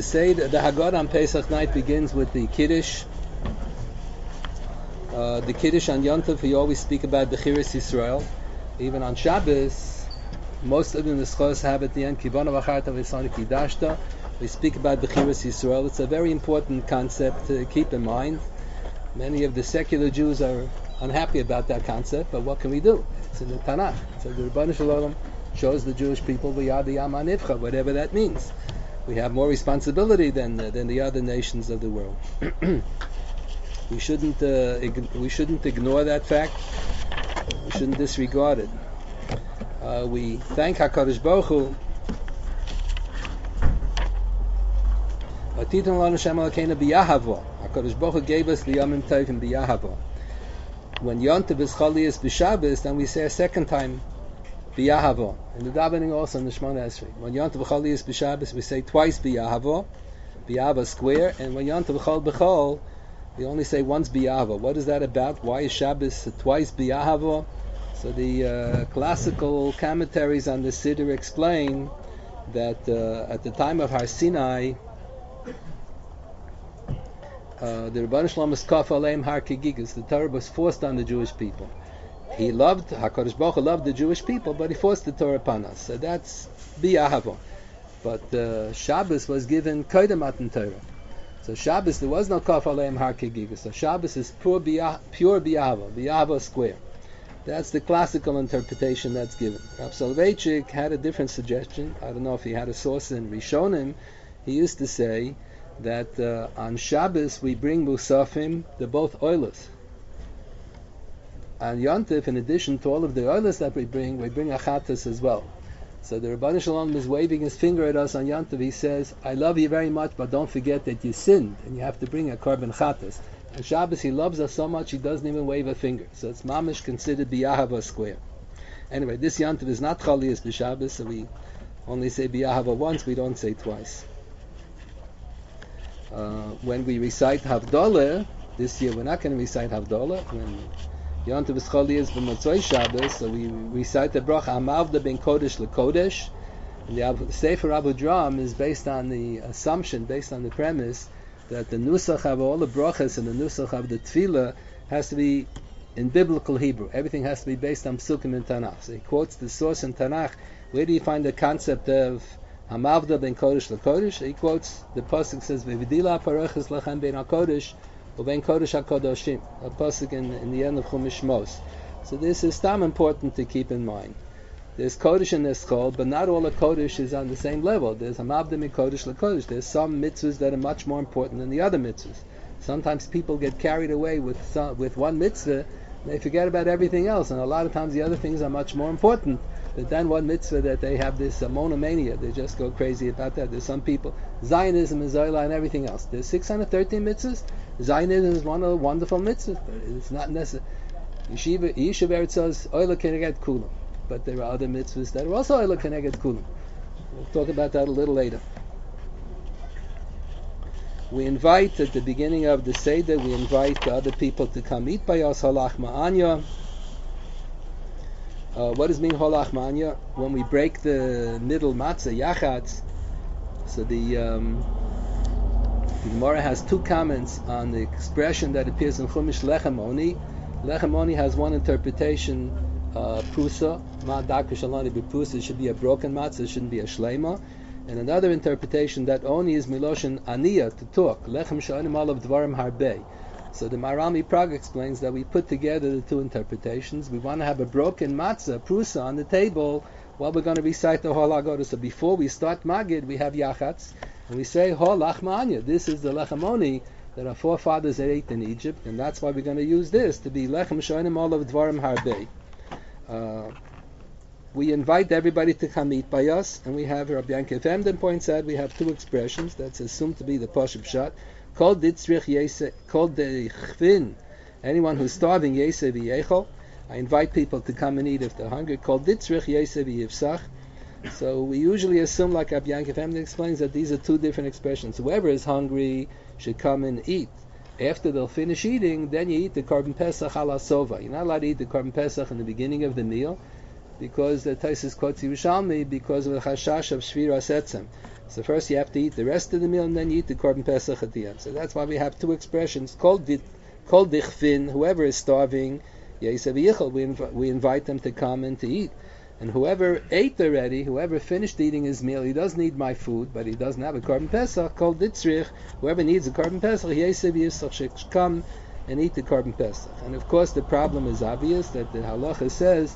the Haggadah on Pesach night begins with the Kiddush. The Kiddush on Yom Tov, we always speak about Bechiras Yisrael. Even on Shabbos, most of the Neschos have at the end, Kibana V'charta V'sani Kidashta. We speak about Bechiras Yisrael. It's a very important concept to keep in mind. Many of the secular Jews are unhappy about that concept, but what can we do? It's in the Tanakh. So the Rebbeinu Shalom shows the Jewish people V'yad Yam Anivcha, whatever that means. We have more responsibility than the other nations of the world. We shouldn't ignore that fact. We shouldn't disregard it. We thank HaKadosh Baruch Hu. HaKadosh Baruch Hu gave us the Yomim Tovim b'Yahava. When Yom Tov is Chalias b'Shabbos, then we say a second time b'Yahava. In the davening also in the Shemona Esrei. When Yom Tov Chalias b'Shabbos, we say twice b'Yahava, b'Yahava square, and when Yom Tov Chol b'Chol, we only say once b'Yahava. What is that about? Why is Shabbos twice b'Yahava? So the classical commentaries on the Siddur explain that at the time of Har Sinai, the Rebbeinu Shalom is Kaf Aleim Har Kegigas. The Torah was forced on the Jewish people. HaKadosh Baruch Hu loved the Jewish people, but he forced the Torah upon us. So that's b'Yahava. But Shabbos was given Kodem Matan Torah. So Shabbos, there was no Kaf Aleim Har Kegigas. So Shabbos is pure b'Yahava, b'Yahava square. That's the classical interpretation that's given. Rav Soloveitchik had a different suggestion. I don't know if he had a source in Rishonim. He used to say that on Shabbos we bring Musafim, they're both oilers. On Yom Tov, in addition to all of the oilers that we bring Achatas as well. So the Rebbeinu Shalom is waving his finger at us on Yom Tov. He says, I love you very much, but don't forget that you sinned, and you have to bring a korban chatas. On Shabbos, he loves us so much, he doesn't even wave a finger. So it's mamish considered b'Yahava square. Anyway, this Yom Tov is not Chalias b'Shabbos, so we only say b'Yahava once, we don't say twice. When we recite Havdalah, this year we're not going to recite Havdalah. When Yom Tov is Chalias b'Motzoi Shabbos, so we recite the bracha Amavda ben Kodesh leKodesh. And the Sefer Abu Dram is based on the assumption, based on the premise, that the nusach of all the brachas and the nusach of the tefillah has to be in biblical Hebrew. Everything has to be based on psukim in Tanakh. So he quotes the source in Tanakh. Where do you find the concept of Hamavda ben Kodesh leKodesh? He quotes the pasuk says V'vidila parachas lechem ben haKodesh u'ben Kodesh haKadoshim. A pasuk in the end of Chumash Mos. So this is tam important to keep in mind. There's Kodesh and there's Chol, but not all the Kodesh is on the same level. There's Hamavda min Kodesh leKodesh. There's some mitzvahs that are much more important than the other mitzvahs. Sometimes people get carried away with one mitzvah, and they forget about everything else, and a lot of times the other things are much more important. But then one mitzvah that they have this monomania, they just go crazy about that. There's some people, Zionism is Zola and everything else. There's 613 mitzvahs. Zionism is one of the wonderful mitzvahs, but it's not necessary. Yeshiva Eretz says, Oila Kenegat Kulam. But there are other mitzvahs that are also Oila Kenegat Kulam. We'll talk about that a little later. We invite, at the beginning of the Seder, we invite other people to come eat by us, Holach Ma'anya. What does mean Holach Ma'anya? When we break the middle matzah, Yachatz, so the Gemara has two comments on the expression that appears in Chumash Lechem Oni. Lechem Oni has one interpretation, Prusa, Ma'adak Shalani B'Prusa, should be a broken matzah, it shouldn't be a shleima. And another interpretation that Oni is Miloshin Aniyah, to talk. Lechem Sha'anim Alav Dvarim Harbei. So the Marami Prague explains that we put together the two interpretations. We want to have a broken matzah, prusa, on the table while we're going to recite the Hol HaGodah. So before we start Magid, we have Yachatz, and we say Hol Lachmanya. This is the Lechem that our forefathers ate in Egypt, and that's why we're going to use this to be Lechem Shoinim Olav Dvarim Harbei. We invite everybody to come eat by us, and we have, Rabbi Yankev Emden points out, we have two expressions that's assumed to be the Pashup Pshat. Kol ditzrich yese, kol deichvin. Anyone who's starving, yese v'yechol. I invite people to come and eat if they're hungry. Kol ditzrich yese v'yivsach. So we usually assume, like Rabbi Yankev Emden explains, that these are two different expressions. Whoever is hungry should come and eat. After they'll finish eating, then you eat the korban pesach ala sova. You're not allowed to eat the korban pesach in the beginning of the meal. because the Taisus quotes Yerushalmi because of the chashash of Shviras Etzem. So first you have to eat the rest of the meal, and then you eat the Korban Pesach at the end. So that's why we have two expressions. Kol dichfin, whoever is starving, we invite them to come and to eat. And whoever ate already, whoever finished eating his meal, he doesn't need my food, but he doesn't have a Korban Pesach, called Ditzrich, whoever needs a Korban Pesach, should come and eat the Korban Pesach. And of course the problem is obvious, that the halacha says,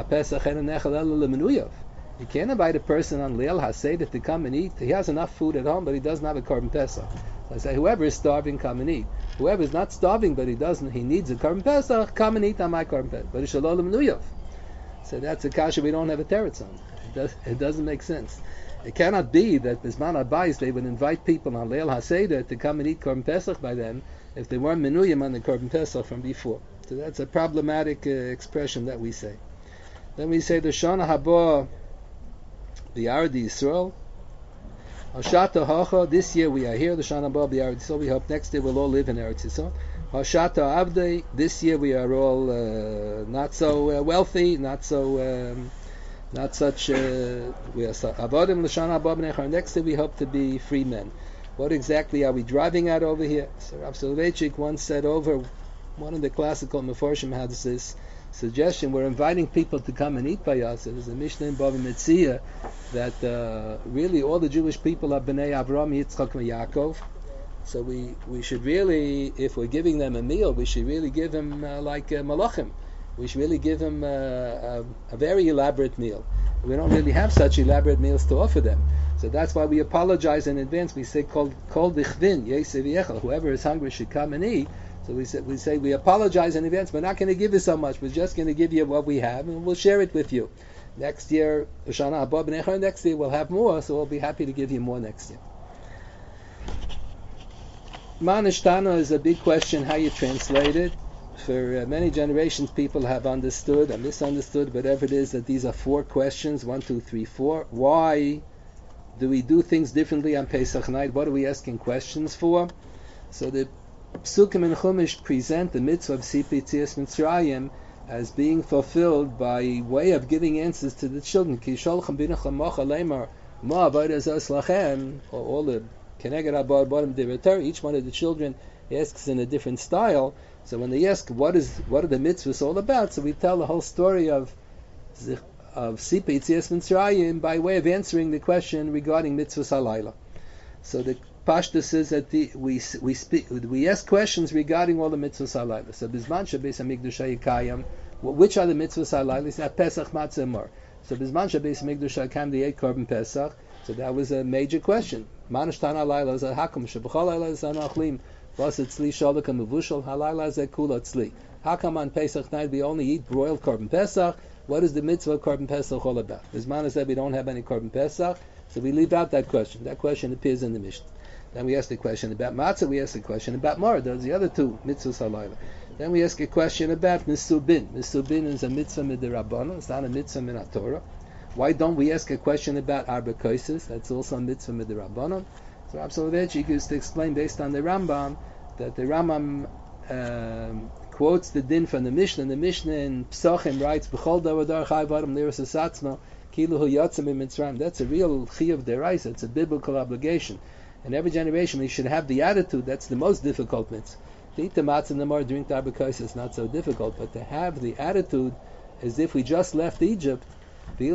you can't invite a person on Leil HaSeder to come and eat. He has enough food at home, but he doesn't have a Korban Pesach. So I say, whoever is starving, come and eat. Whoever is not starving, but he needs a Korban Pesach, come and eat on my Korban Pesach. But it's Shalom Menuyav. So that's a kasha we don't have a teretz on. It doesn't make sense. It cannot be that Bisman Abayis they would invite people on Leil HaSeder to come and eat Korban Pesach by them if they weren't menuyim on the Korban Pesach from before. So that's a problematic expression that we say. Then we say the Shana Haba B'Yard Yisrael. Hashata Hacha. This year we are here. The Shana Haba B'Yard Yisrael. We hope next year we'll all live in Eretz Yisrael. Hashata Avdei. This year we are all not so wealthy, not such. We are Avodim L'Shana Haba B'Nechar. Next year we hope to be free men. What exactly are we driving at over here? So Rav Soloveitchik once said over, one of the classical Meforshim had this suggestion, we're inviting people to come and eat by us. There's a Mishnah in Bava Metzia that really all the Jewish people are Bnei Avram, Yitzchak, and Yaakov. So we should really, if we're giving them a meal, we should really give them like malachim. We should really give them a very elaborate meal. We don't really have such elaborate meals to offer them. So that's why we apologize in advance. We say, Kol dichvin, Yesev Yechel. Whoever is hungry should come and eat. So we say we apologize in advance. We're not going to give you so much. We're just going to give you what we have, and we'll share it with you. Next year, Shana Haba B'Nechar, next year we'll have more, so we'll be happy to give you more next year. Manishtana is a big question how you translate it. For many generations, people have understood and misunderstood, whatever it is, that these are 4 questions, 1, 2, 3, 4. Why do we do things differently on Pesach night? What are we asking questions for? So the Psukim and Chumash present the mitzvah of Sipi Tzias Mitzrayim as being fulfilled by way of giving answers to the children. Ki sholchem binachem mocha lemar ma avodas os lachem. All the keneged abad bottom devatar. Each one of the children asks in a different style. So when they ask what are the mitzvahs all about, so we tell the whole story of Sipi Tzias Mitzrayim by way of answering the question regarding mitzvahs halayla. So the Pashta says that we ask questions regarding all the mitzvahs halayla. So Bizman Shabbos Hamikdash Hayikayim, which are the mitzvahs halayla? It's not Pesach Matzah Mor. So Bizman Shabbos Hamikdash Hayikayim, they ate Korban Pesach. So that was a major question. Manashtan halayla is a hakum shebachol halayla is an achlim. Was it tzli shalak mevushal halayla is a kula tzli. How come on Pesach night we only eat broiled Korban Pesach? What is the mitzvah of Korban Pesach all about? Bizman said we don't have any Korban Pesach, so we leave out that question. That question appears in the Mishnah. Then we ask the question about matzah. We ask the question about mar. Those are the other 2 mitzvahs halayla. Then we ask a question about misubin. Misubin is a mitzvah midirabbanan. It's not a mitzvah min Torah. Why don't we ask a question about arba koises? That's also a mitzvah midirabbanan. So Rav Soloveitchik used to explain based on the Rambam that the Rambam quotes the din from the Mishnah. The Mishnah in Psachim writes, "B'chol davar chai varam liras asatzma kilu hu yatzim mitzrayim." That's a real chiyuv deraisa. It's a biblical obligation. In every generation, we should have the attitude that's the most difficult mitzvah. To eat the matzah and the mar, drink the arbakos is not so difficult, but to have the attitude as if we just left Egypt, we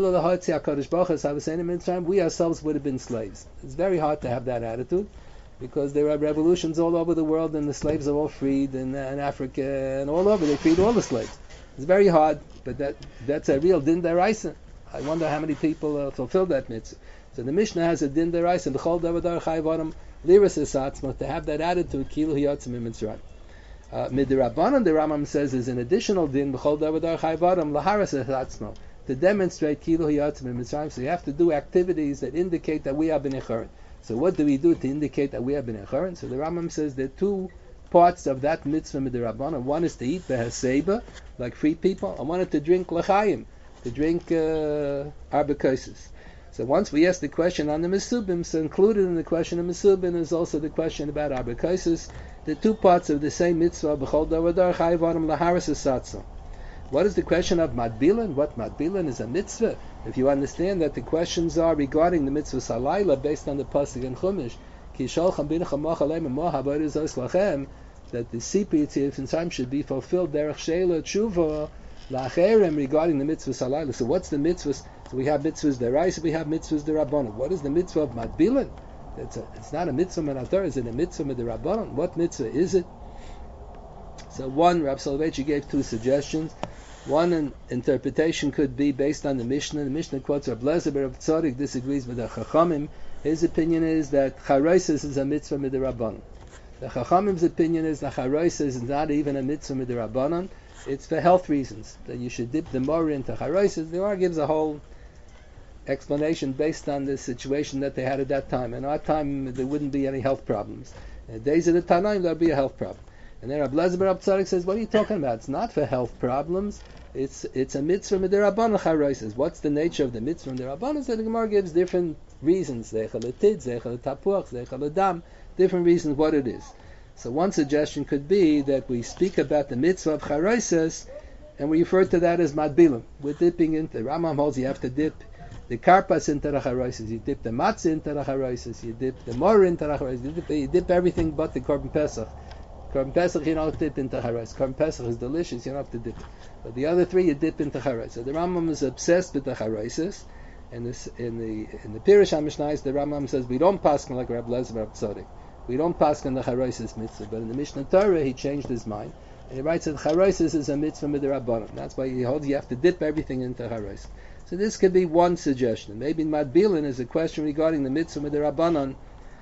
ourselves would have been slaves. It's very hard to have that attitude because there are revolutions all over the world and the slaves are all freed in Africa and all over. They freed all the slaves. It's very hard, but that's a real din deraisa. I wonder how many people fulfill that mitzvah. So the Mishnah has a din deraisa, b'chol davar chai varam liras esatzma, to have that attitude, kilu hiyatzim mitzrayim. Midirabbanan, the Rambam says, is an additional din, b'chol davar chai varam laharas esatzma, to demonstrate kilu hiyatzim mitzrayim. So you have to do activities that indicate that we are b'nei charen. So what do we do to indicate that we are b'nei charen? So the Rambam says there are 2 parts of that mitzvah midirabbanan. One is to eat behaseba, like free people, and one is to drink l'chaim, to drink arbakoses. So once we ask the question on the Mesubim, so included in the question of Mesubim is also the question about arbakoses, the 2 parts of the same mitzvah, b'chol davar chai varam laharas esatzma. What is the question of Madbilan? What Madbilan is a mitzvah? If you understand that the questions are regarding the mitzvah Salayla based on the pasuk in Chumash, Ki sholchem binechem mo'chalem mo'habar izos lachem, that the CP in time should be fulfilled derech sheila tshuva lacherem regarding the mitzvah Salayla. So what's the mitzvah? So we have mitzvahs deraisa, we have mitzvahs derabbanan. What is the mitzvah of Madbilan? It's not a mitzvah minator. Is it a mitzvah derabbanan? What mitzvah is it? So one, Rav Soloveitchik gave two suggestions. One interpretation could be based on the Mishnah. The Mishnah quotes Rav Lezer, but Rav Tzadik disagrees with the Chachamim. His opinion is that Charaisis is a mitzvah midrabanan. The Chachamim's opinion is that Charaisis is not even a mitzvah midrabanan. It's for health reasons, that you should dip the Mora into Charaisis. The Gemara gives a whole explanation based on the situation that they had at that time. In our time, there wouldn't be any health problems. In the days of the Tanaim, there would be a health problem. And then Rav Lezer Rav Tzadik says, what are you talking about? It's not for health problems. It's a mitzvah midirabanan charaisis. What's the nature of the mitzvah midirabanan? So the Gemara gives different reasons. Zeichel letid, zeichel tapuach, zeichel ledam. Different reasons what it is. So one suggestion could be that we speak about the mitzvah of charaisis and we refer to that as madbilim. We're dipping into, Rambam holds you have to dip the karpas into the charaisis. You dip the matzah into the charaisis. You dip the mor into the charaisis. You dip everything but the korban pesach. Korban Pesach you don't dip into Harais. Korban Pesach is delicious, you don't have to dip it. But the other three you dip into Harais. So the Rambam is obsessed with the Haraisis. And this in the Pirush HaMishnayos, the Rambam says we don't paskin like Rab Lezer Rab Tzadik. We don't paskin the Haraisis mitzvah. But in the Mishnah Torah he changed his mind. And he writes that Haraisis is a mitzvah midrabanan. That's why he holds you have to dip everything into Harais. So this could be one suggestion. Maybe Madbilan is a question regarding the mitzvah midrabanan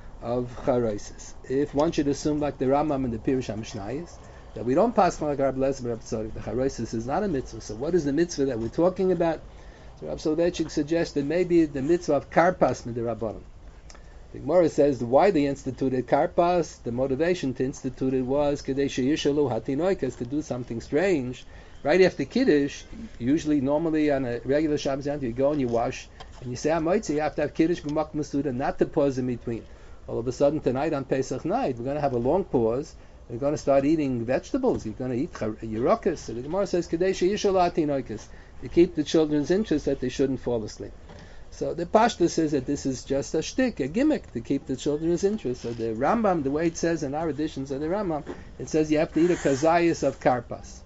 of Charaisis. If one should assume like the Rambam and the Pirush HaMishnayos, that we don't pass like Rab Lezer Rab Tzadik, the Charaisis is not a mitzvah. So what is the mitzvah that we're talking about? So Rab Soloveitchik suggests that maybe the mitzvah of Karpas midrabanan. The Gemara says why they instituted Karpas, the motivation to institute it was Kadesha Yishalu Hatinoikas, to do something strange. Right after Kiddush, usually normally on a regular Shabbos you go and you wash, and you say Amoitzi, you have to have Kiddush B'mak Masuda, not to pause in between. All of a sudden tonight on Pesach night, we're going to have a long pause. We're going to start eating vegetables. You're going to eat yerokas. So the Gemara says, Kadesha Yishalati Noikas, to keep the children's interest that they shouldn't fall asleep. So the Pashta says that this is just a shtick, a gimmick, to keep the children's interest. So the Rambam, the way it says in our editions of the Rambam, it says you have to eat a kazayas of karpas.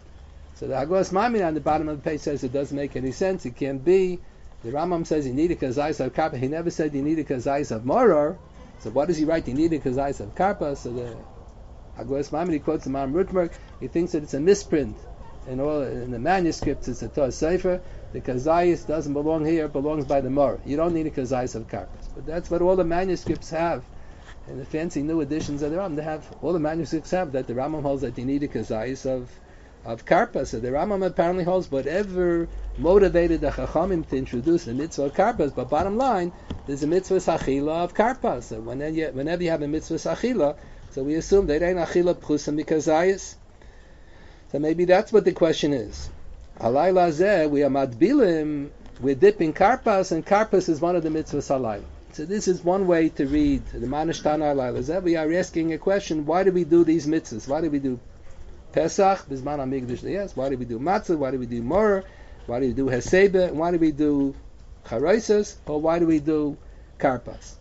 So the Hagos Mamin on the bottom of the page says it doesn't make any sense. It can't be. The Rambam says you need a kazayas of karpas. He never said you need a kazayas of moror. So what does he write? He needed kazayis of karpa. So the Hagos Maimon, he quotes the Maram Rutmerg. He thinks that it's a misprint. In the manuscripts, it's a Torah Sefer. The kazayis doesn't belong here; it belongs by the Mor. You don't need a kazayis of karpas. But that's what all the manuscripts have. And the fancy new editions of the Rambam, they have all the manuscripts have that the Rambam holds that you need a kazayis of karpas. So the Rambam apparently holds whatever motivated the Chachamim to introduce the mitzvah of karpas. But bottom line, there's a mitzvah achila of karpas. So whenever you have a mitzvah achila, so we assume that ain't achila pchusim b'kazayis. So maybe that's what the question is. Halayla zeh, we are madbilim, we're dipping karpas, and karpas is one of the mitzvahs halayla. So this is one way to read the Manishtana halayla zeh. We are asking a question: why do we do these mitzvahs? Why do we do Pesach, Bizman HaMikdash? Yes. Why do we do matzah? Why do we do mor? Why do we do hesebe? Why do we do charaises? Or why do we do karpas?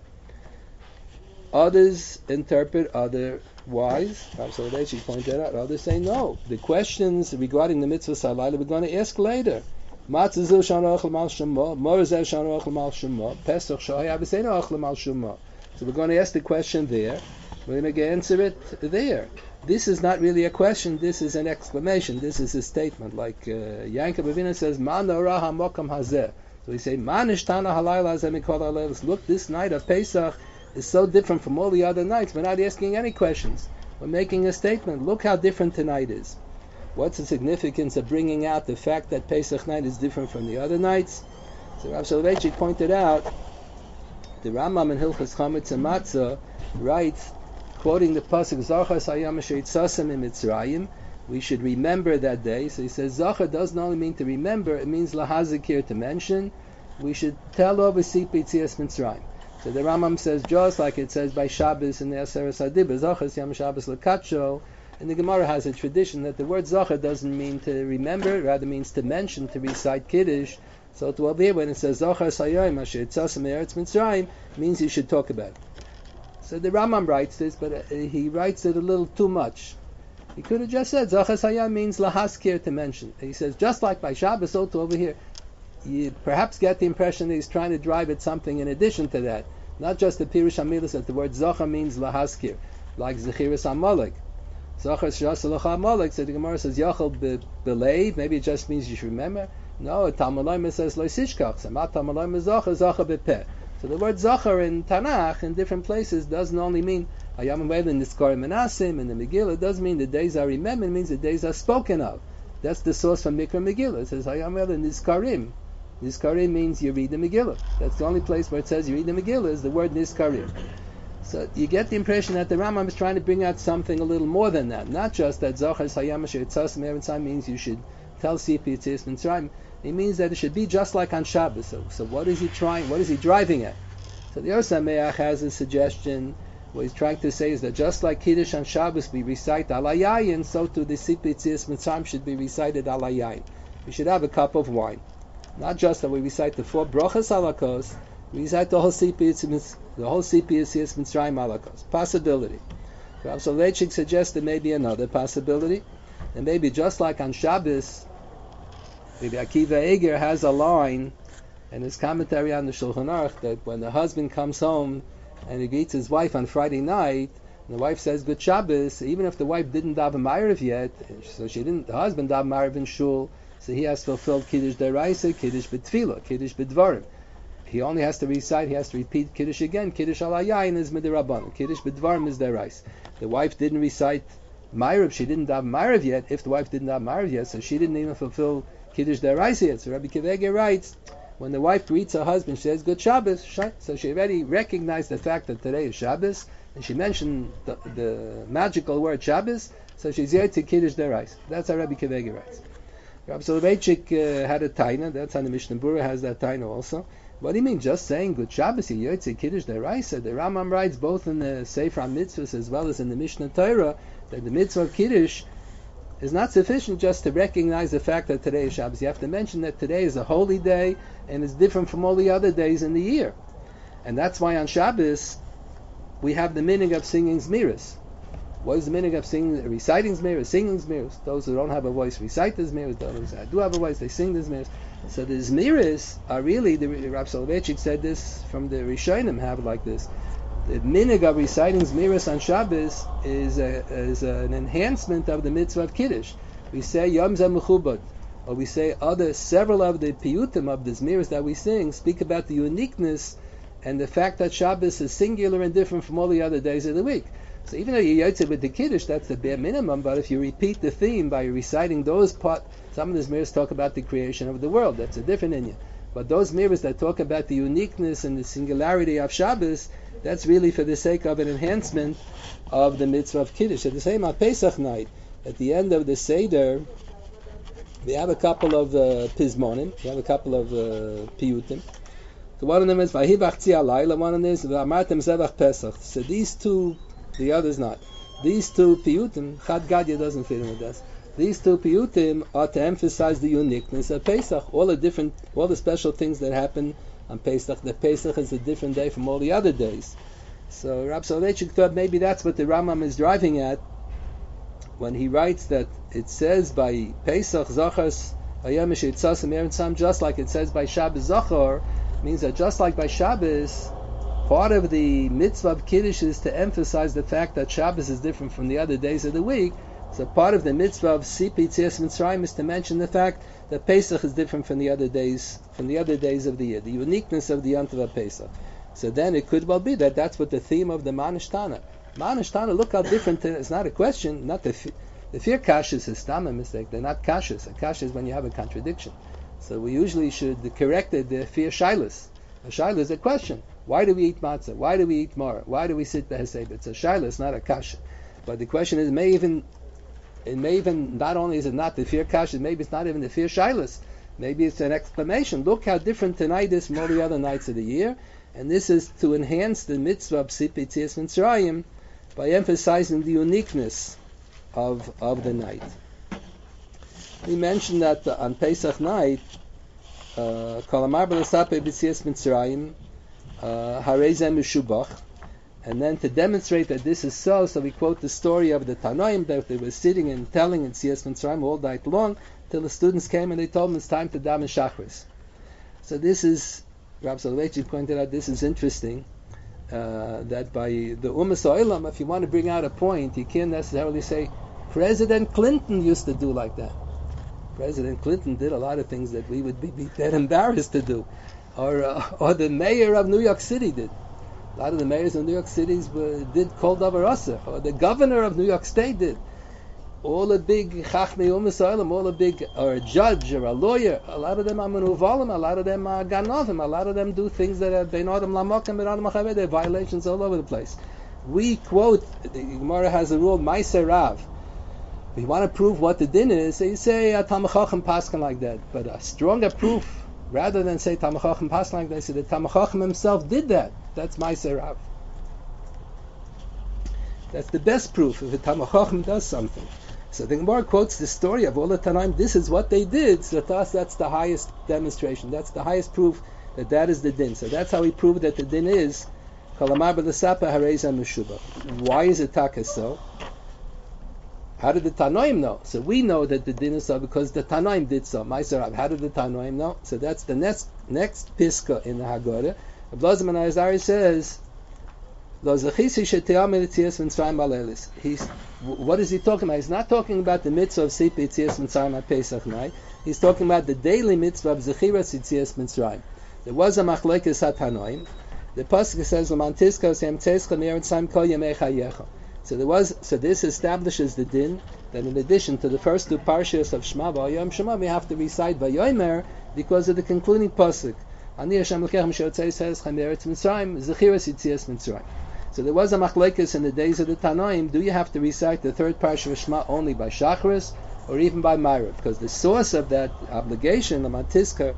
Others interpret otherwise. So they should point that out. Others say no. The questions regarding the mitzvah salayla we're going to ask later. Matzah zu shana ochel mal shema, mor zeh shana ochel mal shema, Pesach shohay avseinu ochel mal shema. So we're going to ask the question there. We're going to answer it there. This is not really a question. This is an exclamation. This is a statement. Like Yankov Avinu says, "Man ora hamokam hazeh." So we say, "Man ishtana halayla hazeh mikol halaylos." Look, this night of Pesach is so different from all the other nights. We're not asking any questions. We're making a statement. Look how different tonight is. What's the significance of bringing out the fact that Pesach night is different from the other nights? So Rav Soloveitchik pointed out, the Rambam in Hilchos Chametz and Matzah writes, quoting the pasuk Zachar Sayam Sheitzasem in Mitzrayim, we should remember that day. So he says Zachar doesn't only mean to remember; it means lahazikir, to mention. We should tell over Sipitzias Mitzrayim. So the Rambam says just like it says by Shabbos in the Aseret Adibah, Zachar Sayam Shabbos Lekacho, And the Gemara has a tradition that the word Zachar doesn't mean to remember, it rather means to mention, to recite Kiddush. So it will be when it says Zachar Sayayim Asher Yitzasem Me'eretz Mitzrayim, means you should talk about it. So the Rambam writes this, but he writes it a little too much. He could have just said Zachar Sayayim means lahaskir, to mention. He says just like by Shabbos, so to over here, you perhaps get the impression that he's trying to drive at something in addition to that, not just the Pirush HaMilas that the word Zachar means lahaskir, like Zechiras HaMolek. Zachar Shasalacha HaMolek, so the Gemara says Yachal B'Leiv, maybe it just means you should remember. No, Talmud Lomar says Lo Sishkach, Samat Talmud Lomar Zachar, Zachar B'Peh. So the word Zachar in Tanakh, in different places, doesn't only mean Hayam V'Elin Niskarim Menasim in the Megillah. It does mean the days are remembered, it means the days are spoken of. That's the source from Mikra Megillah. It says Hayam V'Elin Niskarim. Niskarim means you read the Megillah. That's the only place where it says you read the Megillah is the word Niskarim. So you get the impression that the Rambam is trying to bring out something a little more than that. Not just that Zachar Hayam Asher Yitzasem Me'eretz Mitzrayim means you should tell Sipi Yitzis Mitzrayim. It means that it should be just like on Shabbos. So what is he trying? What is he driving at? So the Or Sameach has a suggestion. What he's trying to say is that just like Kiddush on Shabbos we recite Alayayin, so too the Sipi Yitzis Mitzrayim should be recited Alayayin. We should have a cup of wine. Not just that we recite the 4 brachas halakos, we recite the whole Sipi Yitzis Mitzrayim halakos. Possibility. Rav Soloveitchik suggests there may be another possibility, and maybe just like on Shabbos, maybe Akiva Eger has a line in his commentary on the Shulchan Aruch that when the husband comes home and he greets his wife on Friday night, and the wife says Good Shabbos, even if the wife didn't daven Ma'ariv yet, so the husband daven Ma'ariv in Shul, so he has fulfilled Kiddush Deraisa, Kiddush B'Tfilah, Kiddush B'Dvarim. He only has to recite, he has to repeat Kiddush again. Kiddush Alayayin is Midirabban. Kiddush B'Dvarim is Derais. The wife didn't recite Ma'ariv, she didn't daven Ma'ariv yet. If the wife didn't daven Ma'ariv yet, so she didn't even fulfill Kiddush Deraisa yet. So Rabbi Akiva Eger writes, when the wife greets her husband, she says Good Shabbos, so she already recognized the fact that today is Shabbos, and she mentioned the magical word Shabbos, so she's here to Kiddush Deraisa. That's how Rabbi Akiva Eger writes. Rabbi Soloveitchik had a taina. That's how the Mishnah Berurah has that taina also. What do you mean? Just saying Good Shabbos, Yotze Kiddush Deraisa? The Rambam writes both in the Sefer Mitzvahs as well as in the Mishnah Torah that the mitzvah of Kiddush is not sufficient just to recognize the fact that today is Shabbos. You have to mention that today is a holy day and it's different from all the other days in the year. And that's why on Shabbos we have the meaning of singing Zmiris. What is the meaning of reciting Zmiris, singing Zmiris? Those who don't have a voice recite the Zmiris. Those who do have a voice, they sing the Zmiris. So the Zmiris are really, Rav Soloveitchik said this from the Rishonim, have it like this. The minig of reciting Zmiris on Shabbos is an enhancement of the mitzvah of Kiddush. We say Yom Zeh Mechubad, or we say several of the piyutim of the Zmiris that we sing speak about the uniqueness and the fact that Shabbos is singular and different from all the other days of the week. So even though you yotze with the Kiddush, that's the bare minimum, but if you repeat the theme by reciting those parts, some of the Zmiris talk about the creation of the world, that's a different inyan. But those Zmiris that talk about the uniqueness and the singularity of Shabbos, that's really for the sake of an enhancement of the mitzvah of Kiddush. At the same on Pesach night, at the end of the Seder, we have a couple of Pizmonim, we have a couple of Piyutim. So one of them is Vahivach Tzia Laila, one of them is V'amartem Zevach Pesach. So these two, the others not. These two piyutim, Chad Gadya doesn't fit in with us. These two piyutim are to emphasize the uniqueness of Pesach, all the special things that happen on Pesach. That Pesach is a different day from all the other days. So Rav Soloveitchik thought maybe that's what the Rambam is driving at when he writes that it says by Pesach Zachas Hayam Yitzasem Me'eretz, just like it says by Shabbos Zachar, means that just like by Shabbos, part of the mitzvah of Kiddush is to emphasize the fact that Shabbos is different from the other days of the week. So part of the mitzvah of Sipi Yitzis Mitzrayim is to mention the fact that Pesach is different from the other days of the year, the uniqueness of the Yontiv of Pesach. So then it could well be that that's what the theme of the Manishtana. Manishtana, look how different it's not a question, not the fear kashas is a mistake. They're not kashas. A kasha is when you have a contradiction. So we usually should correct the fear shilas. A shilas is a question. Why do we eat matzah? Why do we eat mar? Why do we sit behesed? It's a shilas, it's not a kasha. But the question is, it may even not only is it not the fear kasha, maybe it's not even the fear shilas. Maybe it's an exclamation. Look how different tonight is from all the other nights of the year. And this is to enhance the mitzvah of Sipi Tzias Mitzrayim by emphasizing the uniqueness of the night. We mentioned that on Pesach night, Kol Amar B'Lesape B'Tzias Mitzrayim, Harei Zeh Meshubach, and then to demonstrate that this is so we quote the story of the Tanoim that they were sitting and telling in Tzias Mitzrayim all night long till the students came and they told them it's time to daven Shachris. So this is, Rav Soloveitchik pointed out, this is interesting, that by the Umas Ha'olam, if you want to bring out a point, you can't necessarily say, President Clinton used to do like that. President Clinton did a lot of things that we would be dead embarrassed to do. Or the mayor of New York City did. A lot of the mayors of New York City did Kol Davar Aseh. Or the governor of New York State did. All the big Chachmei Umas Ha'olam, all the big, or a judge or a lawyer, a lot of them are Menuvalim, a lot of them are Ganovim, a lot of them do things that are Bein Adam Lamokim, Bein Adam Achaveh, they're violations all over the place. We quote, the Gemara has a rule, Ma'aser Rav. If you want to prove what the din is, so you say Talmid Chacham paskin like that. But a stronger proof, rather than say Talmid Chacham paskin like that, say the Talmid Chacham himself did that. That's Ma'aser Rav. That's the best proof if a Talmid Chacham does something. So the Gemara quotes the story of all the Tanaim. This is what they did. So to us, that's the highest demonstration. That's the highest proof that is the din. So that's how we prove that the din is Kol Amar B'Lesape Harei Zeh Meshubach. Why is it taka so? How did the Tanoim know? So we know that the din is so because the Tanoim did so. Ma'aser Rav. How did the Tanoim know? So that's the next piska in the Haggadah. Blazim and Azari says, what is he talking about? He's not talking about the mitzvah of Sipi Yitzias Mitzrayim at Pesach night. He's talking about the daily mitzvah of Zechiras Yitzias Mitzrayim. There was a machlekes hatanoim. The pasuk says, So this establishes the din that in addition to the first two parshas of Shema V'Yom Shema, we have to recite Vayomer because of the concluding pasuk. Ani Hashem Lekechem Sheyotzei says Chameretz Mitzrayim Zechiras Yitzias Mitzrayim. So there was a machlekes in the days of the Tanoim. Do you have to recite the third parsha of Shema only by Shachris or even by Ma'ariv? Because the source of that obligation, the Mantiska,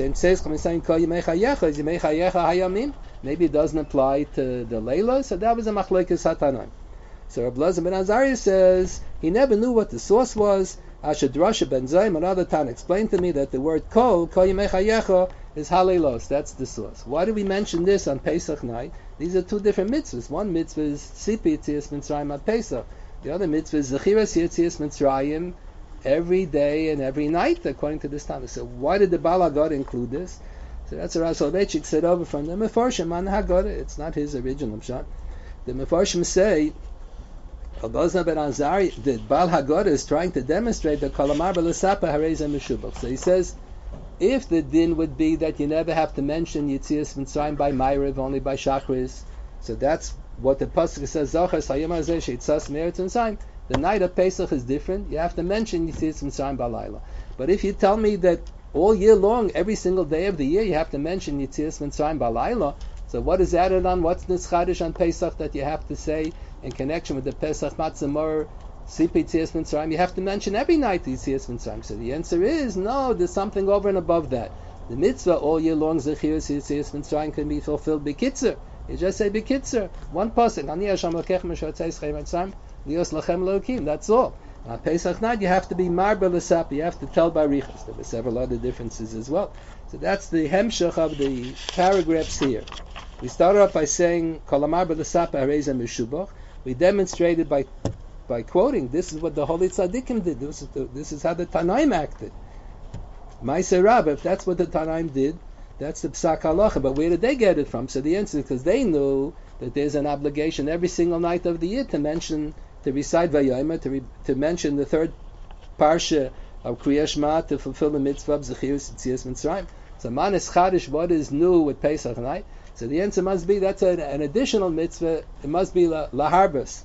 maybe it doesn't apply to the Layla. So that was a machlekes hatanoim. So Reb Elazar ben Azariah says he never knew what the source was. Asher Drasha ben Zaym, another Tan, explained to me that the word kol yimei chayecha is halelos. That's the source. Why do we mention this on Pesach night? These are two different mitzvahs. One mitzvah is Sipi Yitzias Mitzrayim at Pesach. The other mitzvah is Zechiras Yitzias Mitzrayim every day and every night, according to this Tanna. So why did the Baal Haggadah include this? So that's what Rav Soloveitchik said over from the Mefarshim on the Haggadah. It's not his original shot. The Mefarshim say, the Baal Haggadah is trying to demonstrate that Kol Amar B'Lesape Harei Zeh Meshubach. So he says, if the din would be that you never have to mention Yitzias Mitzrayim by Ma'ariv, only by Shachris, so that's what the pasuk says. Zochas Hayom Hazeh Sheitzas Meretz Mitzrayim. The night of Pesach is different. You have to mention Yitzias Mitzrayim Balayla. But if you tell me that all year long, every single day of the year, you have to mention Yitzias Mitzrayim Balayla, so what is added on? What's Nitzchadish on Pesach that you have to say in connection with the Pesach Matzah Mor Sipi Yitzias Mitzrayim? You have to mention every night Yitzias Mitzrayim. So the answer is no. There's something over and above that. The mitzvah all year long Zechiras Yitzias Mitzrayim can be fulfilled b'kitzer. You just say b'kitzer. One pasuk. Ani Hashem Lekechem Sheyotzei Mitzrayim Lios Lachem Elokim. That's all. On Pesach night you have to be Mar B'Lesape. You have to tell barichas. There were several other differences as well. So that's the hemshach of the paragraphs here. We started off by saying Kol Amar B'Lesape Harei Zeh Meshubach. We demonstrated by quoting, this is what the holy tzaddikim did. This is how the Tanaim acted. Ma'aser Rav, if that's what the Tanaim did, that's the Psak Halacha. But where did they get it from? So the answer is because they knew that there's an obligation every single night of the year to recite Vayomer, to mention the third parsha of Kriyas Shema, to fulfill the mitzvah of Zechiras Yitzias Mitzrayim. So Manis Chadish, what is new with Pesach night? So the answer must be that's an additional mitzvah. It must be laharbas.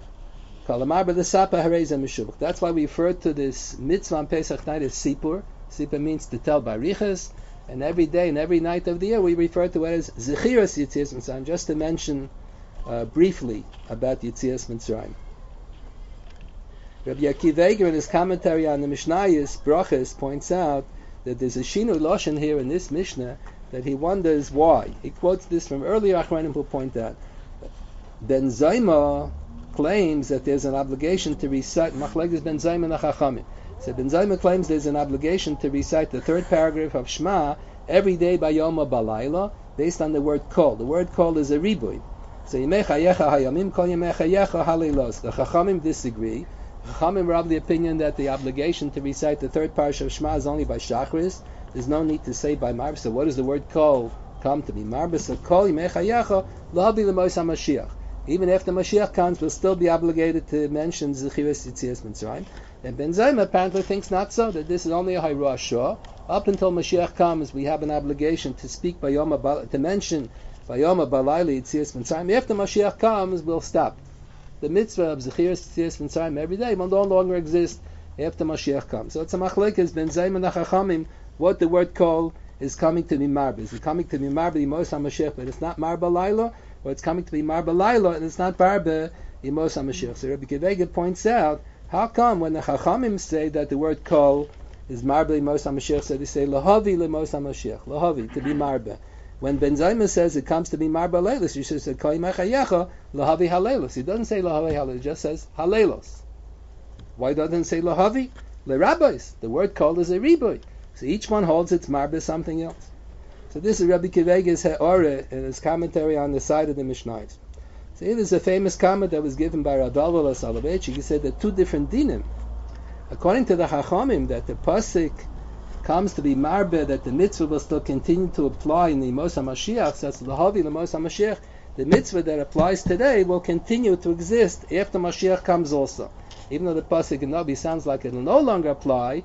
Kol Amar B'Lesape Harei Zeh Meshubach. That's why we refer to this mitzvah on Pesach night as Sipur. Sipur means to tell barichas, and every day and every night of the year we refer to it as Zechiras Yitzias Mitzrayim, just to mention briefly about Yitzias Mitzrayim. Rabbi Akiva Eiger in his commentary on the Mishnayos Brachos points out that there's a Shinui Lashon here in this Mishnah that he wonders why. He quotes this from earlier Achronim who point out Ben Zayma claims that there's an obligation to recite Machlekes Ben Zayma and Chachamim. So Ben Zayma claims there's an obligation to recite the third paragraph of Shema every day by Yom Balayla, based on the word kol. The word kol is a ribuy. So Yemei Chayecha Hayamim Kol Yemei Chayecha Halilos. The Chachamim disagree. Chachamim are of the opinion that the obligation to recite the third parsha of Shema is only by Shachris. There's no need to say by Marba. So what does the word kol come to be? Marba. So kol Yemei Chayecha Lahavi L'Mos HaMashiach. Even after Mashiach comes, we'll still be obligated to mention Zechiras Yitzias Mitzrayim. And Ben Zayma apparently thinks not so, that this is only a Hayrah Shah. Up until Mashiach comes, we have an obligation to speak by Yom to mention by Yom Balayla Yitzias Mitzrayim. After Mashiach comes, we'll stop. The mitzvah of Zechiras Yitzias Mitzrayim every day will no longer exist after Mashiach comes. So it's a machlekes Ben Zayma and Chachamim what the word kol is coming to be marba. Is it coming to be marba Yimos HaMashiach, but it's not marba Laila, or it's coming to be marba Laila and it's not marba Yimos HaMashiach? So Rabbi Kivega points out, how come when the Chachamim say that the word kol is marba Yimos HaMashiach, so they say lahavi Limos HaMashiach, lahavi, to be marba. When Ben Zayma says it comes to be marba Leilos, he should say kol Yimei Chayecha lahavi Haleilos. He doesn't say lahavi Haleilos, he just says Haleilos. Why doesn't it say lahavi? Le rabbis. The word kol is a riboy. So each one holds its marba something else. So this is Rabbi Kivega's Ha'oreh in his commentary on the side of the Mishnayos. So here is a famous comment that was given by Rav Elvelah Soloveitchik. He said that two different dinim. According to the Chachamim, that the pasuk comes to be marba, that the mitzvah will still continue to apply in the Yimos HaMashiach, so that's lahavi L'Mos HaMashiach. The mitzvah that applies today will continue to exist after Mashiach comes also. Even though the pasuk in Nabi sounds like it will no longer apply,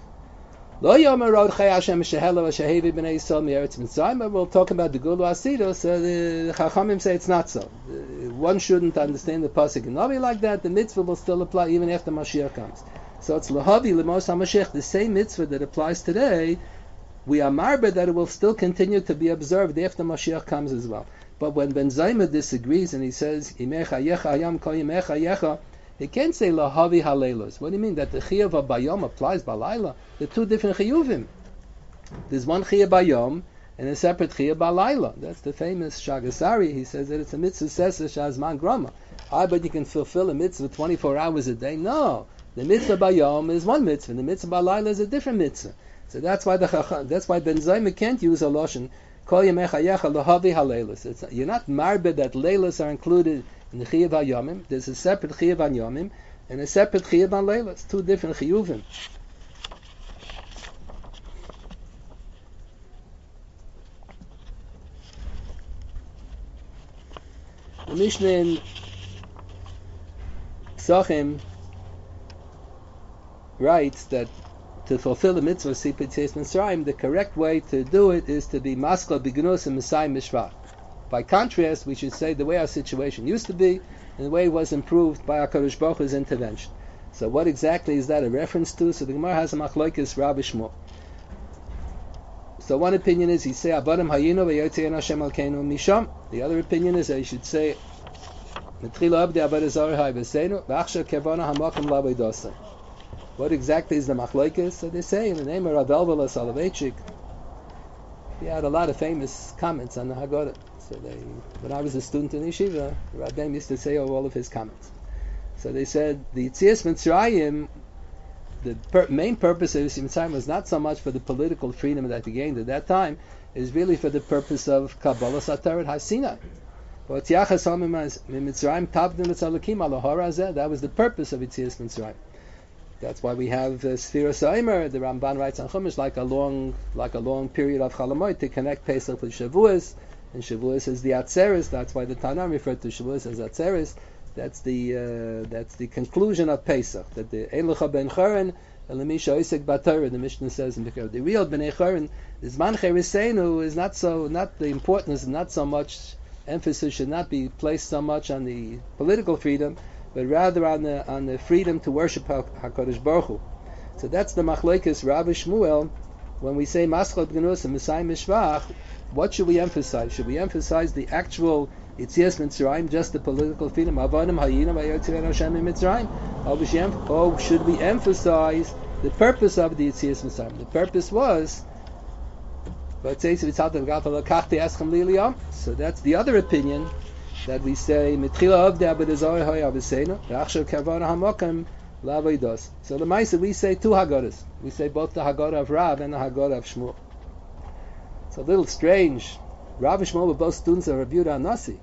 Lo Yomer Rod Chai Hashem Shehela Shehevi Bnei Yisrael Me'eretz Mitzrayim. We'll talk about the Gulu Asido. So the Chachamim say it's not so. One shouldn't understand the pasuk in Navi like that. The mitzvah will still apply even after Mashiach comes. So it's Lahavi L'Mos HaMashiach, the same mitzvah that applies today. We are marba that it will still continue to be observed after Mashiach comes as well. But when Ben Zayma disagrees and he says Yimei Chayecha Hayam Kol Yimei Chayecha, he can't say lahavi haleilos. What do you mean that the chiyuv of bayom applies balayla? They're two different chiyuvim. There's one chiyuv bayom and a separate chiyuv balayla. That's the famous Shagasari. He says that it's a mitzvah sesa shazman grama. But you can fulfill a mitzvah 24 hours a day. No, the mitzvah bayom is one mitzvah. The mitzvah balayla is a different mitzvah. So that's why Ben Zayma can't use a lashon kol yemei chayecha lahavi haleilos. You're not marbe that leilos are included in the Chiyuv HaYomim. There's a separate Chiyuv HaYomim and a separate Chiyuv HaLeilos. Two different Chiyuvim. The Mishnah in Psachim writes that to fulfill the mitzvah of Sipur Yitzias Mitzrayim, the correct way to do it is to be maskal bignus and Messiah Mishvat. By contrast, we should say the way our situation used to be and the way it was improved by HaKadosh Baruch Hu's intervention. So what exactly is that a reference to? So the Gemara has a machlokes Rabbi Shmuel. So one opinion is he say Abadim Hayinu v'Yotzein Hashem Alkeinu Misham. The other opinion is that he should say Metchila Abdi Abad Azar Hai V'Seinu V'Achshav Kevana Hamakim L'Avodah. What exactly is the machlokes? So they say in the name of Rav Elvelah Soloveitchik. He had a lot of famous comments on the Haggadah. So when I was a student in Yeshiva, Rabbeim used to say all of his comments. So they said the Yitzias Mitzrayim, the main purpose of Yitzias Mitzrayim was not so much for the political freedom that he gained at that time, is really for the purpose of Kabbalah Satarat HaSinai. That was the purpose of Yitzias Mitzrayim. That's why we have Sfira Saimer. The Ramban writes on Chumash like a long period of Chalamoid to connect Pesach with Shavuos. And Shavuos is the Atzeres. That's why the Tanam referred to Shavuos as Atzeres. That's the conclusion of Pesach. That the Eilucha ben Charen Elamisha Oisek Batorah. The Mishnah says in the real Bnei Charen is Man Chereseinu is not the importance, not so much emphasis should not be placed so much on the political freedom, but rather on the freedom to worship HaKadosh Baruch Hu. So that's the machlokes Rabbi Shmuel. When we say Maschal B'Gnus and Messiah Mishvach, what should we emphasize? Should we emphasize the actual Yitzias Mitzrayim, just the political freedom? Avadim Hayinu v'Yotzein Hashem Mitzrayim? Or should we emphasize the purpose of the Yitzias Mitzrayim? The purpose was, so that's the other opinion, that we say mitchila avdei abedazoi hoy avesena rachshav kavana hamokem lavodos. So the Maisa we say two Haggadahs. We say both the Haggadah of Rav and the Haggadah of Shmuel. It's a little strange. Rav and Shmuel were both students of Rabbi Yehuda Nasi.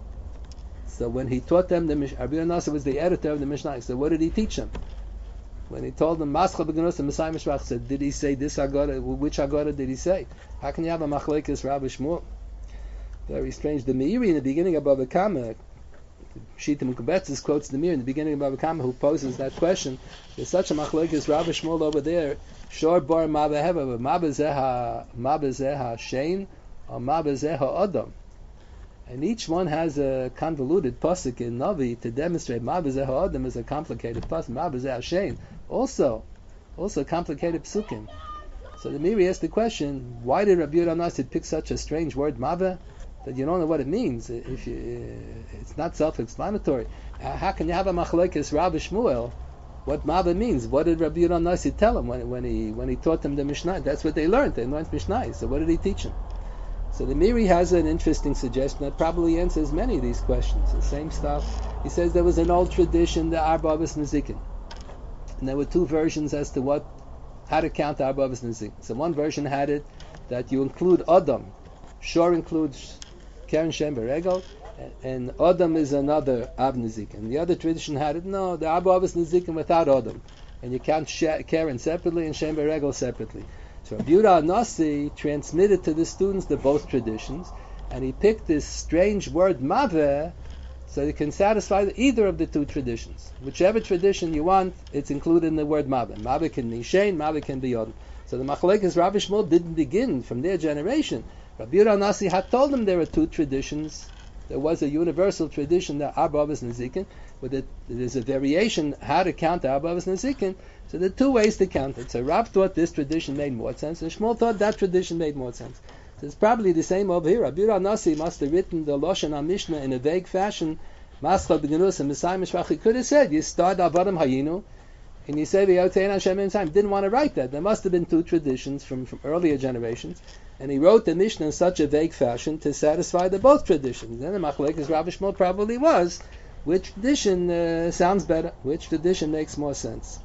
So when he taught them, Rabbi Yehuda Nasi was the editor of the Mishnah. So what did he teach them? When he told them Mascha B'Genos and Messiah Mishpach, said, did he say this Haggadah? Which Haggadah did he say? How can you have a machlekes Rav and Shmuel? Very strange. The Meiri in the beginning of Bava Kama, Shita Mekubetzes quotes the Meiri in the beginning of Bava Kama, who poses that question. There's such a machlekes Rav and Shmuel over there. Shor bar mabeheva, mabezeha shein, or mabezeha adam. And each one has a convoluted pasuk in Navi to demonstrate mabezeha adam is a complicated pasuk. Mabezeha shein also complicated psukim. So the Meiri asked the question: why did Rabbi Yehuda Nasi pick such a strange word mabeh that you don't know what it means? It's not self-explanatory. How can you have a machlekes Rav and Shmuel? What Mabeh means? What did Rabbi Yehuda Nasi tell them when he taught them the Mishnah? That's what they learned. They learned Mishnah. So what did he teach them? So the Meiri has an interesting suggestion that probably answers many of these questions. The same stuff. He says there was an old tradition, the Arba Avos Nezikin, and there were two versions as to how to count the Arba Avos Nezikin. So one version had it that you include Adam. Shor includes Keren Shem Beregel, and Adam is another Ab Nezikin. The other tradition had it, no, the Arba Avos Nezikin without Adam. And you count Keren separately and Shem Beregel separately. So Rabbi Yehuda Nasi transmitted to the students both traditions, and he picked this strange word Maveh so you can satisfy either of the two traditions. Whichever tradition you want, it's included in the word Maveh. Maveh can be Shein, Maveh can be Adam. So the Machlekes Rav and Shmuel didn't begin from their generation. Rabbi Yehuda Nasi had told them there were two traditions. There was a universal tradition, the Arba Avos Nezikin, but there's a variation how to count the Arba Avos Nezikin. So there are two ways to count it. So Rav thought this tradition made more sense, and Shmuel thought that tradition made more sense. So it's probably the same over here. Rabbi Yehuda Nasi must have written the Lashon HaMishnah in a vague fashion. Mascha B'Genus and Messiah Mishpach. He could have said, you start Avadim Hayinu, and you say V'yotein Hashem in time. Didn't want to write that. There must have been two traditions from earlier generations. And he wrote the Mishnah in such a vague fashion to satisfy both traditions. Then the Machlekes Rav and Shmuel probably was, which tradition sounds better? Which tradition makes more sense?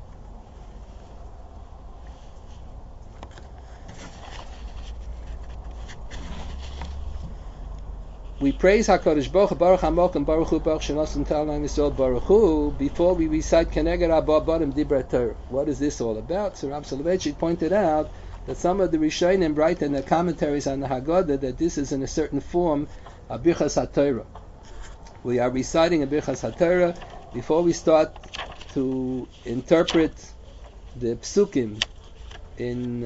We praise HaKadosh Baruch HaMokem Baruch Hu Baruch Shenosim Ta'alam Yisrael Baruch Hu before we recite Keneged Abba Barim Dibra Torah. What is this all about? So Rav Soloveitchik pointed out that some of the Rishonim write in the commentaries on the Haggadah that this is in a certain form a Birchas HaTorah. We are reciting a Birchas HaTorah before we start to interpret the Psukim in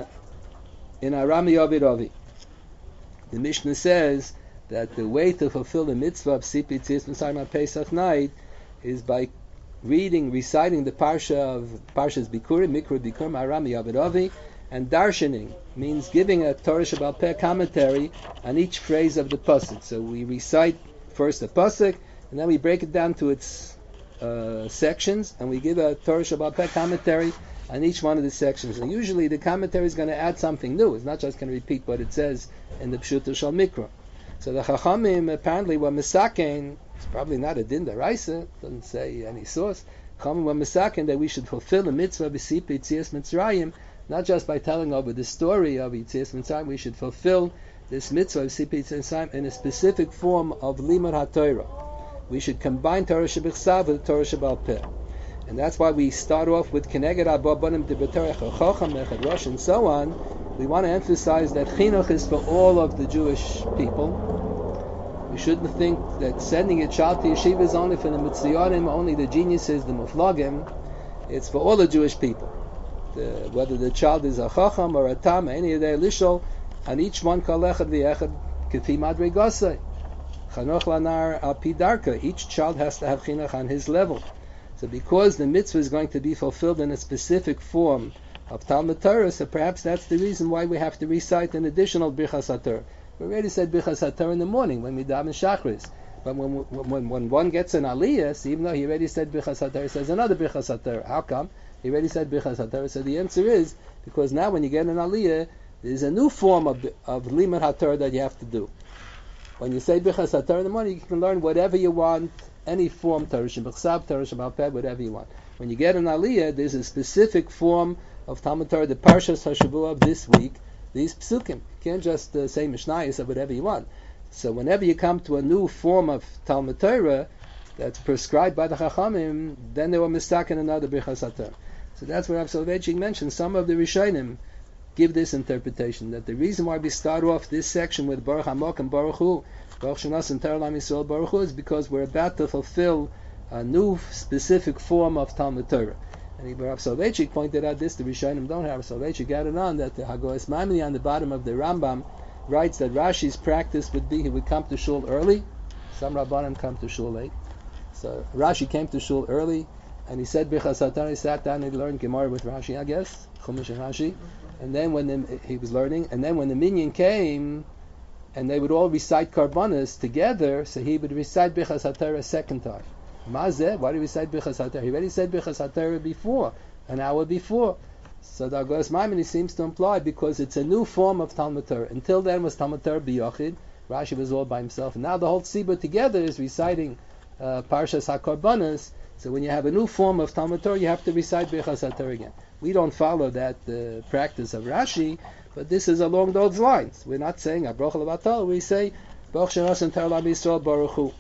Aram Yovid Ovi. The Mishnah says that the way to fulfill the mitzvah of Sipit Tzis Mitzrayim Pesach night is by reciting the Parshas Bikurim, Mikra Bikurim, Aram Yovid Ovi, and darshaning means giving a Torah Shabbal Peh commentary on each phrase of the pasuk. So we recite first the pasuk, and then we break it down to its sections, and we give a Torah Shabbal Peh commentary on each one of the sections. And usually the commentary is going to add something new. It's not just going to repeat what it says in the Pshuto Shal Mikra. So the Chachamim apparently were misaken. It's probably not a din deraisa. Doesn't say any source. Chachamim were misaken that we should fulfill the mitzvah b'sipi Tzias Mitzrayim. Not just by telling over the story of Yitzias Mitzrayim, we should fulfill this mitzvah of Sipit Mitzrayim in a specific form of Limud HaTorah. We should combine Torah Shebechsav with Torah Shebal Peh. And that's why we start off with Keneged Abba Banim Dibra Torah Chacham Echad Rosh and so on. We want to emphasize that Chinuch is for all of the Jewish people. We shouldn't think that sending a child to yeshiva is only for the Mitziyonim, only the geniuses, the Muflagim. It's for all the Jewish people. Whether the child is a chacham or a tam, any of their lishol, and each one kol echad v'echad k'fi madrigasei. Chanoch lanar al pi darka. Each child has to have chinuch on his level. So because the mitzvah is going to be fulfilled in a specific form of Talmud Torah, so perhaps that's the reason why we have to recite an additional Birchas HaTorah. We already said Birchas HaTorah in the morning when we daven Shachris. But when one gets an aliyah, so even though he already said Birchas HaTorah, he says another Birchas HaTorah. How come? He already said Birchas HaTorah. So the answer is, because now when you get an aliyah, there's a new form of Limud HaTorah that you have to do. when you say Birchas HaTorah in the morning, you can learn whatever you want, any form, Torah Shebechsav, Torah Shebalpeh, whatever you want. When you get an Aliyah, there's a specific form of Talmud Torah, the Parshas HaShavua of this week, these psukim. You can't just say Mishnayos or whatever you want. So whenever you come to a new form of Talmud Torah that's prescribed by the Chachamim, then they were mistaken another Birchas HaTorah. So that's what Rav Soloveitchik mentioned. Some of the Rishonim give this interpretation, that the reason why we start off this section with Baruch Hamok and Baruch Hu, Baruch Shenas and Torah Lam Yisrael Baruch Hu, is because we're about to fulfill a new specific form of Talmud Torah. And Rav Soloveitchik pointed out this, the Rishonim don't have. Rav Soloveitchik added on that the Hagoas Maimoni on the bottom of the Rambam writes that Rashi's practice would be he would come to shul early. Some Rabbanim come to shul late. So Rashi came to shul early, and he said Birchas HaTorah, he sat down and he learned Gemara with Rashi, I guess, Chumash and Rashi. And then when he was learning, and then when the minyan came, and they would all recite Karbanas together, so he would recite Birchas HaTorah a second time. Mazeh, why did he recite Birchas HaTorah? He already said Birchas HaTorah before, an hour before. So the Hagoas Maimoni seems to imply because it's a new form of Talmud Torah. Until then was Talmud Torah b'yochid. Rashi was all by himself, and now the whole tzibur together is reciting Parshas HaKarbanas. So when you have a new form of Talmud Torah, you have to recite Birchas HaTorah again. We don't follow that practice of Rashi, but this is along those lines. We're not saying Abroch Levatal, we say Baruch Shenas and Torah Lam Yisrael Baruch Hu.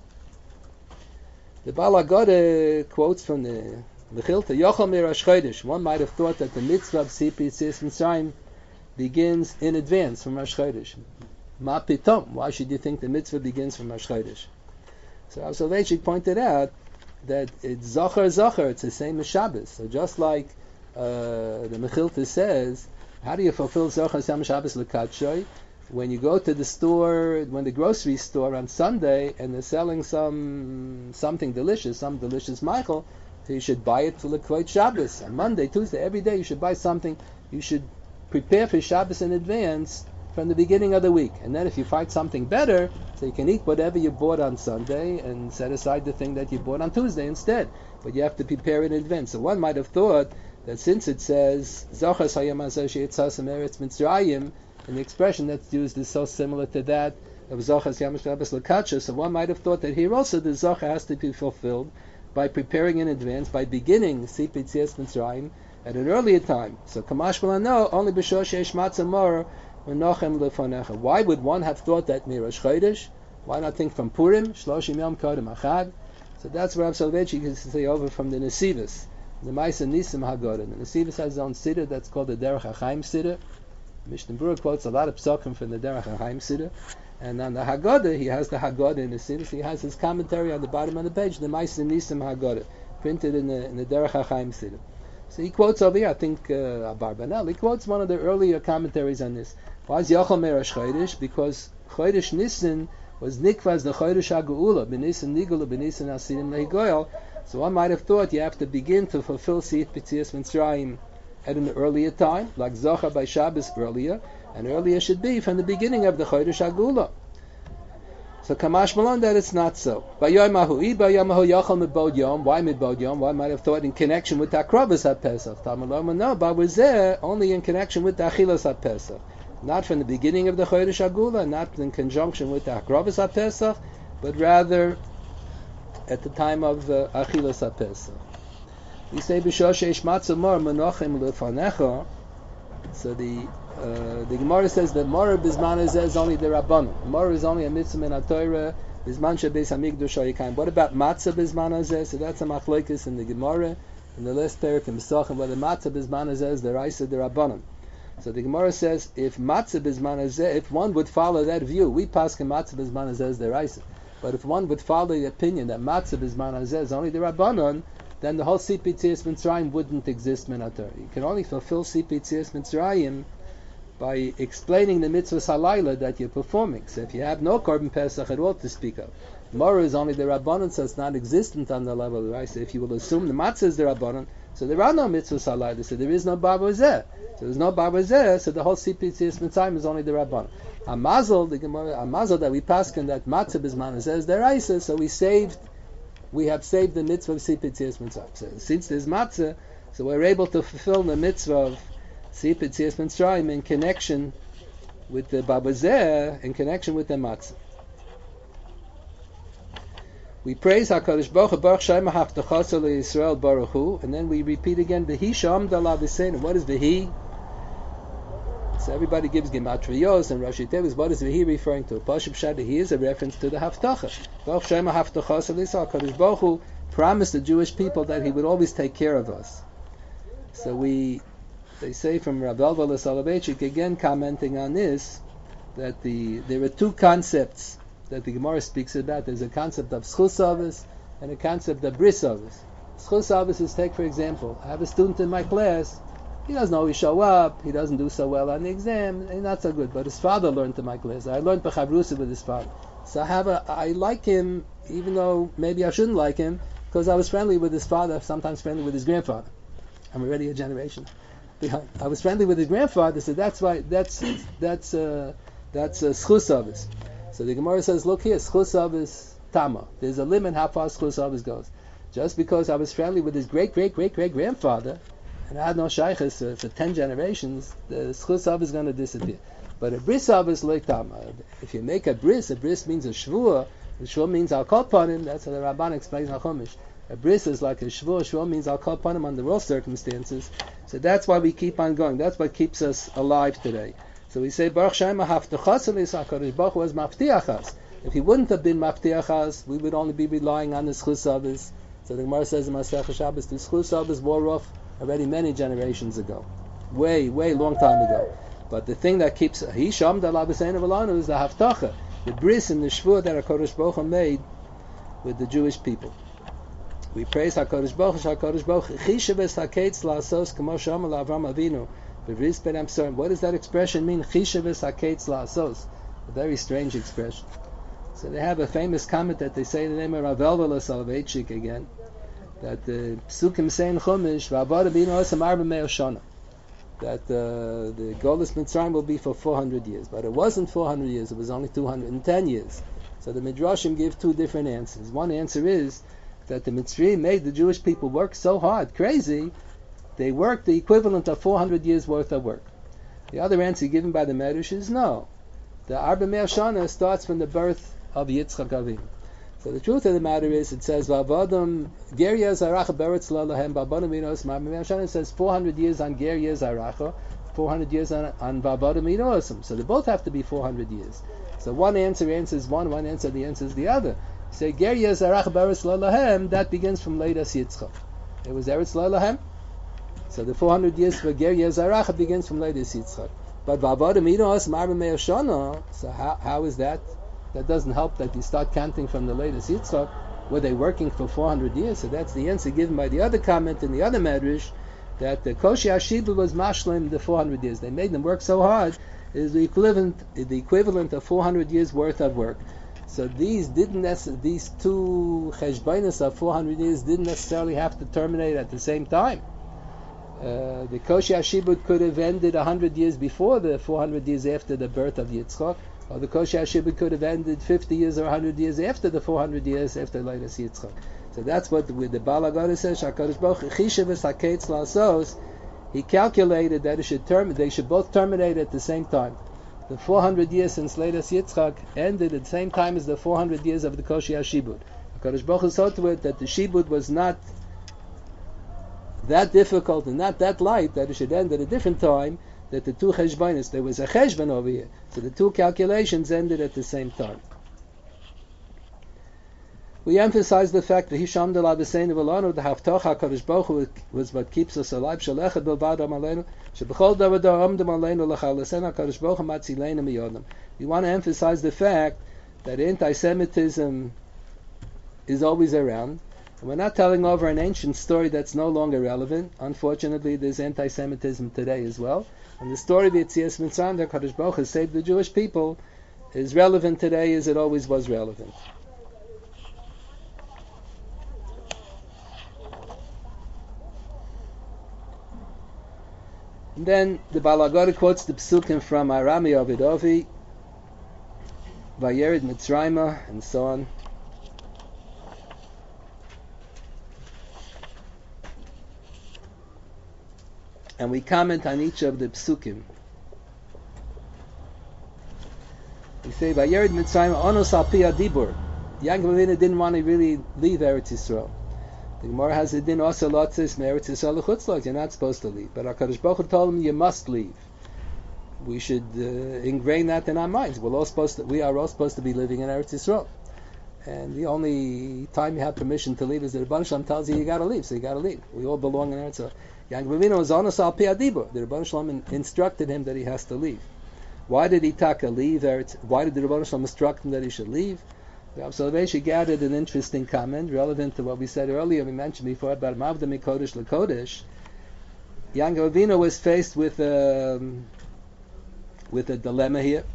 The Baal HaGodah quotes from the Mechilta, Yochel Mirash Chodesh. One might have thought that the mitzvah of Sipi Tzis Mitzrayim begins in advance from Rosh Chodesh. Ma pitom, why should you think the mitzvah begins from Rosh Chodesh? So Rav Soloveitchik pointed out that it's Zocher, it's the same as Shabbos. So just like the Mechilta says, how do you fulfill Zocher Yom Shabbos L'Kadshoy? When you go to the store, when the grocery store on Sunday, and they're selling something delicious, some delicious Michael, so you should buy it for L'Kvod Shabbos. On Monday, Tuesday, every day you should buy something. You should prepare for Shabbos in advance from the beginning of the week. And then if you find something better, so you can eat whatever you bought on Sunday and set aside the thing that you bought on Tuesday instead. But you have to prepare in advance. So one might have thought that since it says Zochas Hayom Hazeh Sheyitzasem Eretz Mitzrayim, and the expression that's used is so similar to that of Zochas Yom Shabbos L'Kadshoy, so one might have thought that here also the Zocha has to be fulfilled by preparing in advance, by beginning Sipi Tzias Mitzrayim at an earlier time. So Kamash Malano, only B'Shosh Yesh Matzah Mor Menochem Lefonecha. Why would one have thought that Mirash Chodesh? Why not think from Purim, Shloshim Yom Kodem Achad? So that's where Rav Soloveitchik is to say over from the Nesivos, the Ma'aser Nisim Haggadah. The Nesivos has his own siddur that's called the Derech HaChaim siddur. Mishnah Berurah quotes a lot of psukim from the Derech HaChaim siddur. And on the Haggadah, he has the Haggadah in the siddur. So he has his commentary on the bottom of the page, the Ma'aser Nisim Haggadah, printed in the Derech HaChaim siddur. So he quotes over here, I think Abarbanel, he quotes one of the earlier commentaries on this. Why is Yochel Merash Chodesh? Because Chodesh Nisan was Nikvaz the Chodesh HaGeula, B'Nisan Nigula, B'Nisan Asirim Lehigoyel. So one might have thought you have to begin to fulfill Siyat B'Tzias Mitzrayim at an earlier time, like Zocha by Shabbos earlier, and earlier should be from the beginning of the Chodesh HaGeula. So Kamash Malon that it's not so. Why midbod yom? Why might have thought in connection with the Akrabas HaPesach? Talmud no, but was there only in connection with the Achilas HaPesach. Not from the beginning of the Chodesh HaGeula, not in conjunction with the Akrabas HaPesach, but rather at the time of Achilas HaPesach. We say B'Shosh Eish Matzah Mor Menochem Lefanecha. So the Gemara says that Mor Bizman is only the Rabbanon. Mor is only a mitzvah min HaTorah. Bizman Shebeis Hamikdash Hayikayim. What about Matzah Bizman Hazeh? So that's a machlokes in the Gemara in the last parak in Pesachim, whether Matzah Bizman Hazeh is the Raisa the Rabbanon. So the Gemara says if Matzah Bizman Hazeh, if one would follow that view, we paskin Matzah Bizman Hazeh is the Raisa. But if one would follow the opinion that Matzah Bizman Hazeh is only the Rabbanon, then the whole Sipi Tzias Mitzrayim wouldn't exist min HaTorah. You can only fulfill Sipi Tzias Mitzrayim by explaining the mitzvahs halayla that you're performing. So if you have no Korban Pesach at all to speak of, Mora is only the Rabbanon, so it's not existent on the level of the Raisa. So if you will assume the Matzah is the Rabbanon, so there are no mitzvahs halayla, so there is no Bar Bozeh. So there's no Bar Bozeh, so the whole Sipi Tzias Mitzrayim is only the Rabbanon. Amazal, the Gemara, Amazal that we paskin that Matzah Bizman is the Raisa, so we have saved the mitzvah of Sipi Tzias Mitzrayim. So since there's matzah, so we're able to fulfill the mitzvah of Sipi Tzias Mitzrayim in connection with the babazeh, in connection with the matzah. We praise HaKadosh Baruch Hu, Baruch Shem HaHavtachaso LeYisrael Baruch Hu, and then we repeat again, V'hi Sham Dalav V'seinu. What is V'hi? So everybody gives Gematriyos and Rashi Tevis. What is V'hi referring to? Pashup Shad, V'hi is a reference to the Haftacha. Baruch Shem HaHavtachaso LeYisrael. HaKadosh Baruch Hu promised the Jewish people that He would always take care of us. So they say from Rav Elva Soloveitchik, again commenting on this, that there are two concepts that the Gemara speaks about. There's a concept of schus avos and a concept of bris avos. Schus avos is, take for example, I have a student in my class, he doesn't always show up, he doesn't do so well on the exam, he's not so good, but his father learned in my class. I learned b'chavrusa with his father. So I like him, even though maybe I shouldn't like him, because I was friendly with his father, sometimes friendly with his grandfather. I'm already a generation behind. I was friendly with his grandfather, so that's why that's schus avos. So the Gemara says, look here, schus avos tama. There's a limit how far schus avos goes. Just because I was friendly with his great grandfather, and I had no shaykhs for 10 generations, the schus avos is going to disappear. But a bris avos like tama. If you make a bris means a shvua. The shvua means al kol panim. That's how the Rabban explains in Chumash. A bris is like a shvua. Shvua means al kol panim under all circumstances. So that's why we keep on going. That's what keeps us alive today. So we say, Baruch Shem HaHavtachaso LeYisrael. HaKadosh Baruch Hu was maftiachas. If He wouldn't have been maftiachas, we would only be relying on the schus avos. So the Gemara says in Masechah Shabbos, the schus avos wore off already many generations ago. Way long time ago. But the thing that keeps Hi Sham Dalav V'seinu V'lanu is the Haftacha, the bris and the shvur that HaKadosh Baruch Hu made with the Jewish people. We praise HaKadosh Baruch Hu, HaKadosh Baruch Hu, Chishaves HaKetz La'asos K'mo She'amar L'Avram Avinu. What does that expression mean? Chishaves HaKetz La'asos. A very strange expression. So they have a famous comment that they say in the name of Rav Elva Soloveitchik again, that the Psukim say in Chumash, V'avad Avinu Osam Arba Me'o Shana, that the Golus Mitzrayim will be for 400 years. But it wasn't 400 years, it was only 210 years. So the Midrashim give two different answers. One answer is that the Mitzrayim made the Jewish people work so hard, crazy, they worked the equivalent of 400 years worth of work. The other answer given by the Medrash is no. The Arba Me'o Shana starts from the birth of Yitzchak Avinu. So the truth of the matter is, it says Vavadam Ger Yezaracha Beretz Lalahem Vavadam Minos Arba Me'o Shana. It says 400 years on Ger Yezaracha, 400 years on Vavadam Minosim. So they both have to be 400 years. So one answer answers one answer the answers the other. Say Ger Yezaracha Beretz Lalahem, that begins from Leidas Yitzchak. It was Eretz Lalahem. So the 400 years for Ger Yezaracha begins from Leidas Yitzchak. But Vavadam Minos Arba Me'o Shana, so how is that? That doesn't help that you start counting from the latest Yitzchak. Were they working for 400 years? So that's the answer given by the other comment in the other Medrash, that the Koshi Hashiba was mashlim the 400 years. They made them work so hard, it is the equivalent of 400 years worth of work. So these two cheshbainas of 400 years didn't necessarily have to terminate at the same time. The Koshi Hashibud could have ended 100 years before the 400 years after the birth of Yitzchak, or the Koshi Hashibud could have ended 50 years or 100 years after the 400 years after Leidas Yitzchak. So that's what with the Baal HaGodah says, HaKadosh Baruch Hu, Chishaves HaKetz La'asos, he calculated that they should both terminate at the same time. The 400 years since Leidas Yitzchak ended at the same time as the 400 years of the Koshi Hashibud. HaKadosh Baruch Hu saw to it that the Shibud was not that difficult and not that light that it should end at a different time, that the two cheshbonis, there was a cheshbon over here, so the two calculations ended at the same time. We emphasize the fact that Hisham de la Beseinu V'lanu, the Haftach HaKadosh Baruch Hu was what keeps us alive. Shalechad Bilvad Amalenu, Shebechol Davadar Amdem Aleinu L'Chalesen HaKadosh Baruch Hu Matzileinu Miyodam. We want to emphasize the fact that anti-Semitism is always around. We're not telling over an ancient story that's no longer relevant. Unfortunately, there's anti-Semitism today as well. And the story of Yetzias Mitzrayim, that HaKadosh Baruch Hu saved the Jewish people, is relevant today as it always was relevant. And then the Baal HaGodah quotes the psukim from Arami Ovidovi, Vayered Mitzrayma, and so on. And we comment on each of the psukim. We say, Vayered Mitzrayma onos al pi adibur. Yaakov Avinu didn't want to really leave Eretz Yisrael. The Gemara has a din also lotzis Eretz Yisrael l'chutzlos. You're not supposed to leave, but HaKadosh Baruch Hu told him you must leave. We should ingrain that in our minds. We are all supposed to be living in Eretz Yisrael, and the only time you have permission to leave is that the Rebbeinu Shalom tells you got to leave, so you got to leave. We all belong in Eretz Yisrael. Yaakov Avinu was honest al pi adibur. The Rebbeinu Shalom instructed him that he has to leave. Why did he taka leave? Why did the Rebbeinu Shalom instruct him that he should leave? Rav Soloveitchik added an interesting comment relevant to what we said earlier. We mentioned before about Mavda Mikodesh L'Kodesh. Yaakov Avinu was faced with a dilemma here.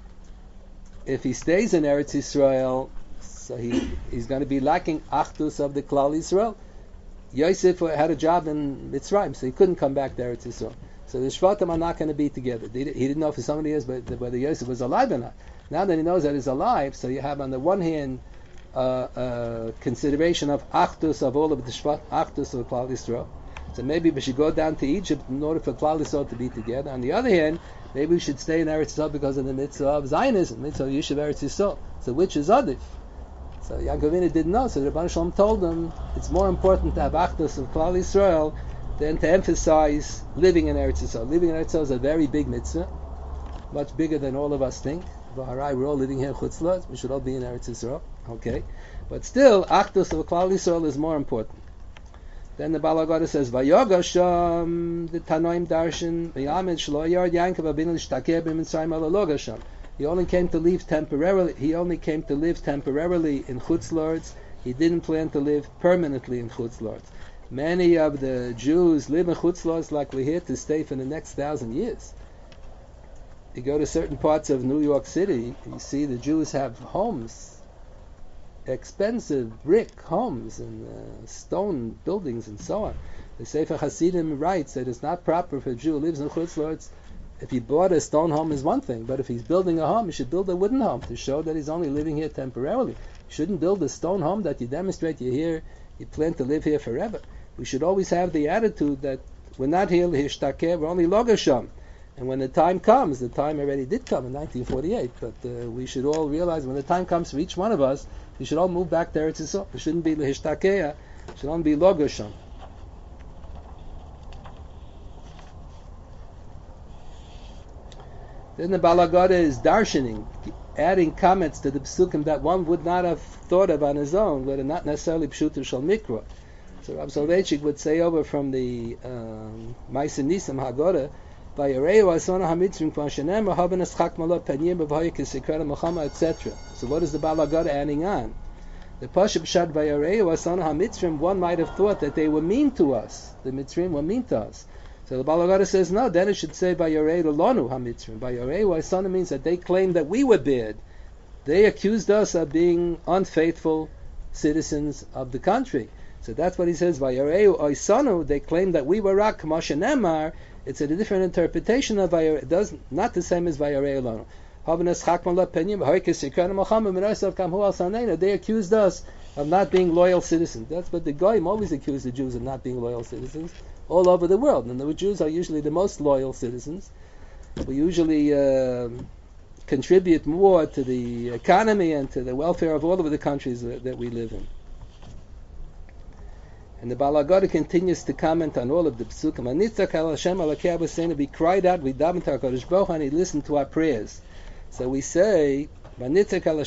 If he stays in Eretz Yisrael, so he's going to be lacking Achdus of the Klal Yisrael. Yosef had a job in Mitzrayim, so he couldn't come back to Eretz Yisrael. So the Shvatim are not going to be together. He didn't know for so many years whether Yosef was alive or not. Now that he knows that he's alive, so you have on the one hand consideration of Achdus of all of the Shvat, Achdus of Klal Yisrael. So maybe we should go down to Egypt in order for Klal Yisrael to be together. On the other hand, maybe we should stay in Eretz Yisrael because of the mitzvah of Zionism, mitzvah of Yishuv Eretz Yisrael. So which is Adif? So Yaakov Avinu didn't know, so the Rebbeinu Shalom told him it's more important to have Achdus of Klal Yisrael than to emphasize living in Eretz Yisrael. Living in Eretz Yisrael is a very big mitzvah, much bigger than all of us think. We're all living here in Chutzlas, we should all be in Eretz Yisrael, okay? But still, Achdus of Klal Yisrael is more important. Then the Baal HaGoda says, Vayogasham, the Tanoim Darshan, Vayamid Shlo Yard Yankov Abin L'Shtaker B'Mitzrayim Ala Logasham. He only came to live temporarily in Chutz Lords. He didn't plan to live permanently in Chutz Lords. Many of the Jews live in Chutz Lords like we're here to stay for the next 1,000 years. You go to certain parts of New York City, you see the Jews have homes, expensive brick homes and stone buildings and so on. The Sefer Hasidim writes that it's not proper for a Jew who lives in Chutz Lords. If he bought a stone home is one thing, but if he's building a home, he should build a wooden home to show that he's only living here temporarily. You shouldn't build a stone home that you demonstrate you're here, you plan to live here forever. We should always have the attitude that we're not here l'hishtakeh, we're only logasham. And when the time comes, the time already did come in 1948, but we should all realize when the time comes for each one of us, we should all move back to Eretz Yisrael. It shouldn't be l'hishtakeh, it should only be logasham. Then the Baal HaGoda is darshaning, adding comments to the psukim that one would not have thought of on his own, but are not necessarily pshuta shel mikra. So Rav Soloveitchik would say over from the Ma'aseh Nisim HaGoda, etc. So what is the Baal HaGoda adding on? The Pashup Shad Vayareu Asana HaMitzrim, one might have thought that they were mean to us. The Mitzrim were mean to us. So the Baal HaGoda says, no, then it should say Vayareu Lonu HaMitzrim. Vayareu Asana means that they claimed that we were bad. They accused us of being unfaithful citizens of the country. So that's what he says, Vayareu Asana, they claimed that we were Rak Moshe Nemar. It's a different interpretation of Vayareu. It does not the same as Vayareu Lonu. They accused us of not being loyal citizens. That's what the Goyim always accuse the Jews of not being loyal citizens all over the world. And the Jews are usually the most loyal citizens. We usually contribute more to the economy and to the welfare of all of the countries that we live in. And the Baal HaGoda continues to comment on all of the psukim. We cried out, we davened to HaKadosh Baruch Hu, and He listened to our prayers. So we say, so what is the Baal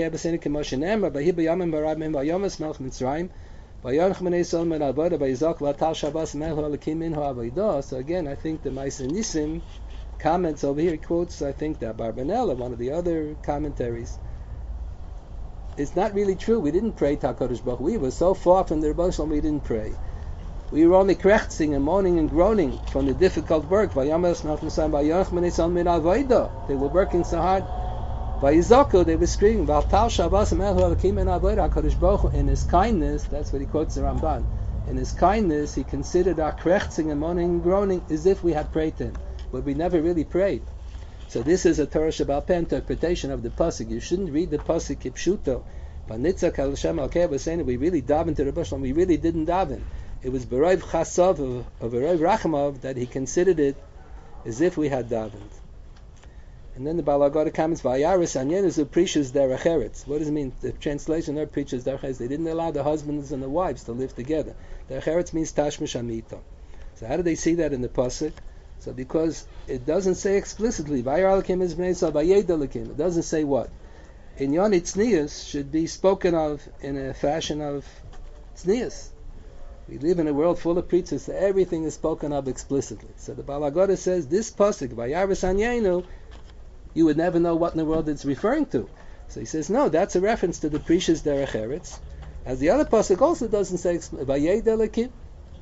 So again, I think the Ma'aseh Nisim comments over here, he quotes, I think, the Barbanel, one of the other commentaries. It's not really true. We didn't pray to HaKadosh Baruch Hu. We were so far from the Rebbeinu Shalom, we didn't pray. We were only krechzing and moaning and groaning from the difficult work. They were working so hard. They were screaming. HaKadosh Baruch Hu, in His kindness, that's what he quotes the Ramban. In His kindness, He considered our krechzing and moaning and groaning as if we had prayed to Him, but we never really prayed. So this is a Torah Sheba'al Peh interpretation of the pasuk. You shouldn't read the pasuk kipshuto. We really davened to the Rebbeinu Shalom. We really didn't daven. It was B'roiv Chasav of B'roiv Rachamav that he considered it as if we had davened. And then the Balagada comments, Vayaris Anyenes preaches derech eretz. What does it mean? The translation there preaches derech eretz. They didn't allow the husbands and the wives to live together. Derech eretz means tashmish amita. So how do they see that in the pasuk? So because it doesn't say explicitly, Vayar Elokim is bnei Yisrael, Vayed Elokim. It doesn't say what. Inyan tznius should be spoken of in a fashion of tznius. We live in a world full of preachers, so everything is spoken of explicitly. So the Balagada says, this pasuk, Vayaris Anyenu, you would never know what in the world it's referring to. So he says, no, that's a reference to the Prishas Derech Eretz. As the other pasuk also doesn't say Vayed Elokim.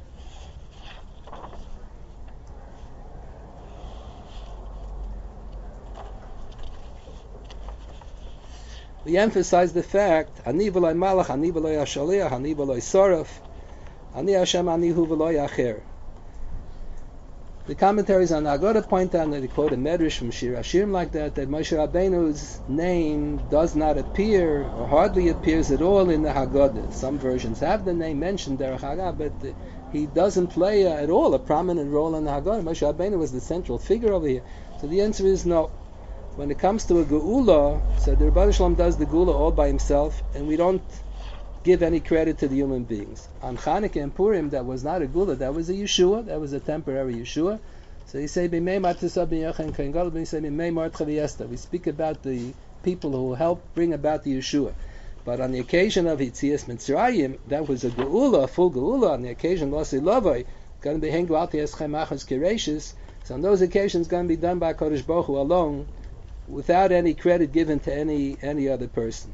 We emphasize the fact, Ani v'loi malach, Ani v'loi hashaliach, Ani v'loi soraf, Ani Hashem, Ani hu v'loi acher. The commentaries on Agoda point out that they quote a medrash from Shir Hashirim like that Moshe Rabbeinu's name does not appear, or hardly appears at all in the Haggadah. Some versions have the name mentioned Derech Haggadah, but he doesn't play at all a prominent role in the Haggadah. Moshe Rabbeinu was the central figure over here. So the answer is no. When it comes to a Geula, so the Rebbe Shalom does the Geula all by himself, and we don't give any credit to the human beings. On Chanukah and Purim, that was not a Geula, that was a Yeshua, that was a temporary Yeshua. So you say, we speak about the people who helped bring about the Yeshua. But on the occasion of Yitzias Mitzrayim, that was a Geula, a full Geula. On the occasion of Losi Lavoi, going to be Hengu Alti Eschem Achos Kereishis. So on those occasions, it's going to be done by Kodesh Baruch Hu alone, without any credit given to any other person.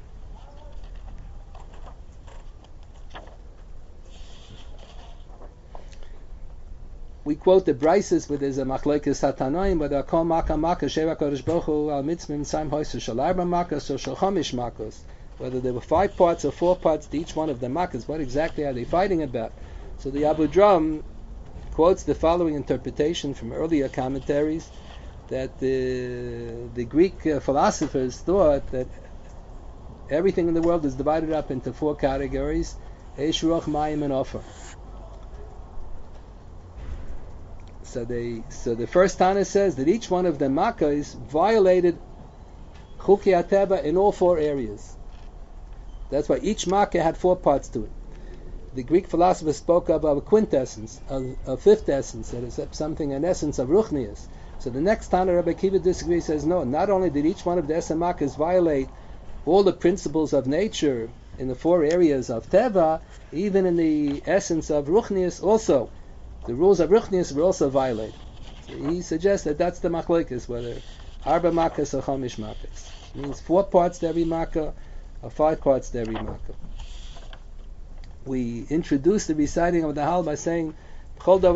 We quote the Brises where there's a machlokes satanoim, where there are kol maka sheva kodesh baruch hu al mitzvim tzayim hoyser shel arba makas or shel chamish makos. Whether there were 5 parts or 4 parts to each one of the makas, what exactly are they fighting about? So the Abu Dram quotes the following interpretation from earlier commentaries, that the Greek philosophers thought that everything in the world is divided up into 4 categories: Eish, Ruach, Mayim, and Ofer. So the first Tana says that each one of the Makkahs violated Chukei HaTeva in all 4 areas. That's why each Makkah had 4 parts to it. The Greek philosophers spoke of a quintessence, a fifth essence, that is something, an essence of Ruchnius. So the next Tana, Rabbi Akiva disagrees, says no, not only did each one of the Esamakas violate all the principles of nature in the 4 areas of Teva, even in the essence of Ruchnius also, the rules of Ruchnius were also violated. So he suggests that that's the machlokes, whether Arba Makas or Chamish Makas. It means 4 parts to every Makkah, or 5 parts to every Makkah. We introduce the reciting of the Hal by saying, so the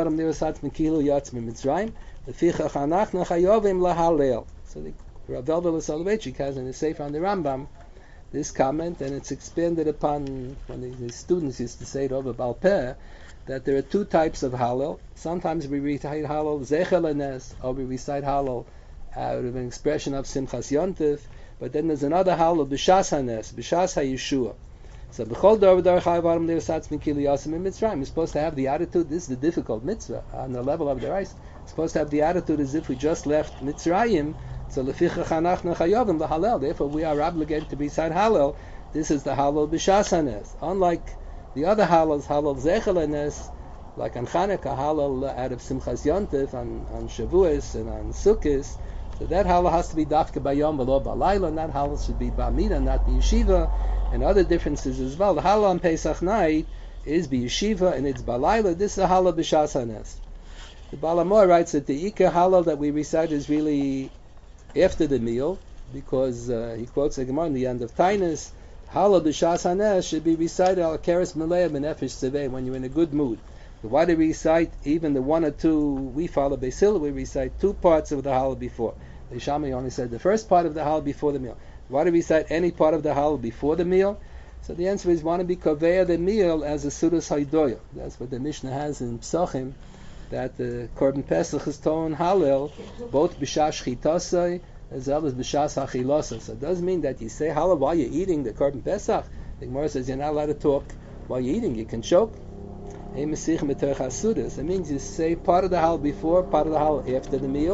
Rav Velvel Soloveitchik has in his Sefer on the Rambam this comment, and it's expanded upon when the students used to say it over Baal Peh, that there are 2 types of Hallel. Sometimes we recite Hallel Zechel Enes, or we recite Hallel out of an expression of Simchas Yontif, but then there's another Hallel B'Shas HaNes, B'Shas HaYeshua. So B'chol Dor V'Dor Chai Varam Le'Osatz Mikili Yasim in Mitzrayim. You're supposed to have the attitude, this is the difficult mitzvah, on the level of the rice, you're supposed to have the attitude as if we just left Mitzrayim, so Leficha Chanachna Chayovim L'Halel, therefore we are obligated to recite Hallel. This is the Hallel B'Shas HaNes. Unlike the other Hallels, Hallel Zechel HaNes, like on Chanukah, Hallel out of Simchas Yontif, on Shavuos and on Sukkos, so that Hallel has to be Dafka Bayom V'lo B'Layla, and that Hallel should be B'Amida, not B'Yeshiva, and other differences as well. The Hallel on Pesach night is B'Yeshiva and it's B'Layla. This is a Hallel B'Shas HaNes. The Baal HaMaor writes that the Ikar Hallel that we recite is really after the meal, because he quotes a Gemara in the end of Tainus, Hallel B'Shas HaNes should be recited al Keres Meleah B'Nefesh Tzeveh, when you're in a good mood. So why do we recite even the 1 or 2, we follow Beis Hillel, we recite 2 parts of the Hallel before. The Shammai only said the first part of the Hallel before the meal. Why do we recite any part of the Hallel before the meal? So the answer is, want to be Koveya the meal as a Sudas Haidoya. That's what the Mishnah has in Psachim, that the Korban Pesach is Toon Hallel, both B'Shas Chitasai as well as B'Shas Achilasa. So it does mean that you say Hallel while you're eating the Korban Pesach. The Gemara says you're not allowed to talk while you're eating, you can choke. It means you say part of the Hallel before, part of the Hallel after the meal,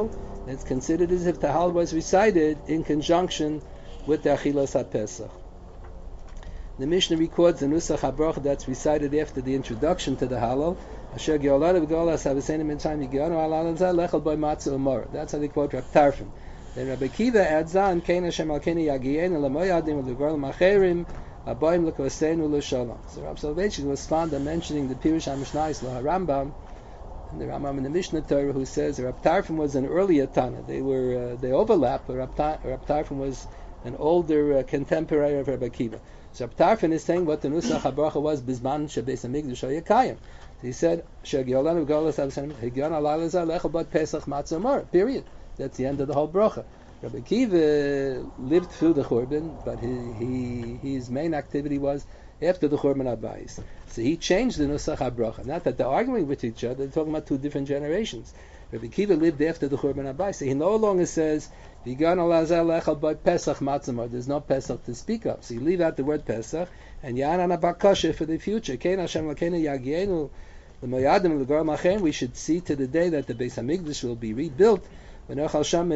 It's considered as if the Hallel was recited in conjunction with the Achilas HaPesach. The Mishnah records the Nusach HaBracha that's recited after the introduction to the Hallel. Asher Ge'olad V'Golas Havasenim in time Yiganu Alal Zeh Lechel B'Y Matzah Umor. That's how they quote Reb Tarfon. Then Rabbi Kiva adds on, Kein Hashem Alkeni Yagienu L'Moyadim L'Gorl Macherim Abayim L'Koseinu L'Shalom. So Rav Soloveitchik was fond of mentioning the Pirush HaMishnayos L'Harambam, and the Rambam in the Mishnah Torah, who says Reb Tarfon was an earlier Tana. They overlap, but Reb Tarfon was an older contemporary of Rabbi Kiva. So Reb Tarfon is saying what the Nusach HaBracha was Bizman Shebeis HaMikdash Hayakayim. He said, Shegiolan V'Golas Havasenim Higyon Alal Zeh Lechel B'Y Pesach Matzah Umor. Period. That's the end of the whole bracha. Rabbi Kiva lived through the Churban, but his main activity was after the Churban Abayis. So he changed the Nusach HaBracha. Not that they're arguing with each other, they're talking about two different generations. Rabbi Kiva lived after the Churban Abayis, so he no longer says, V'Yigan Alal Zeh Lechel B'Y Pesach Matzah Umor. There's no Pesach to speak of. So you leave out the word Pesach, and Yanan Abakasha for the future. Kein Hashem L'Keinu Yagienu L'Moyadim L'Gorl Macherim. We should see to the day that the Beis HaMikdash will be rebuilt. The Zvachim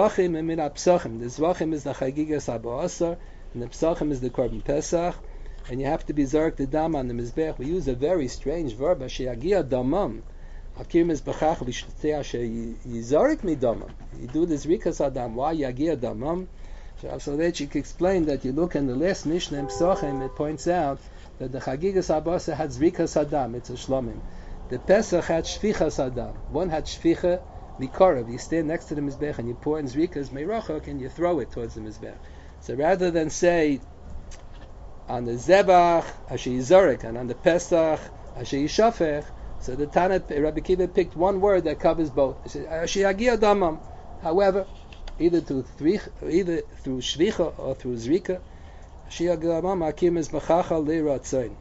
is the Chagigas HaBa'asar, and the Psachim is the Korban Pesach, and you have to be Zarek the Dam on the Mizbech. We use a very strange verb, Sheyagia Damam. Hakir Mizbechach V'Shtei Asher Yizarek Mi Damam. You do this Rikas Adam. Why Yagia Damam? Rav Soloveitchik explained that you look in the last Mishnah in Psachim, it points out that the Chagigas HaBa'asar had Rikas Adam, it's a Shlomim. The Pesach had Shvichas Adam. One had Shvicha Mikorav, you stand next to the Mizbech and you pour in Zrikas Meirachok and you throw it towards the Mizbech. So rather than say on the Zebach, Asher Yizorek, and on the Pesach, Asher Yishafech, so the Tana, Rabbi Kiva picked one word that covers both. He said, Asher Yagia Damam. However, either through Shvicha or through Zrika, Asher Yagia Damam, Hakim is Mechacha Le'Ratzain.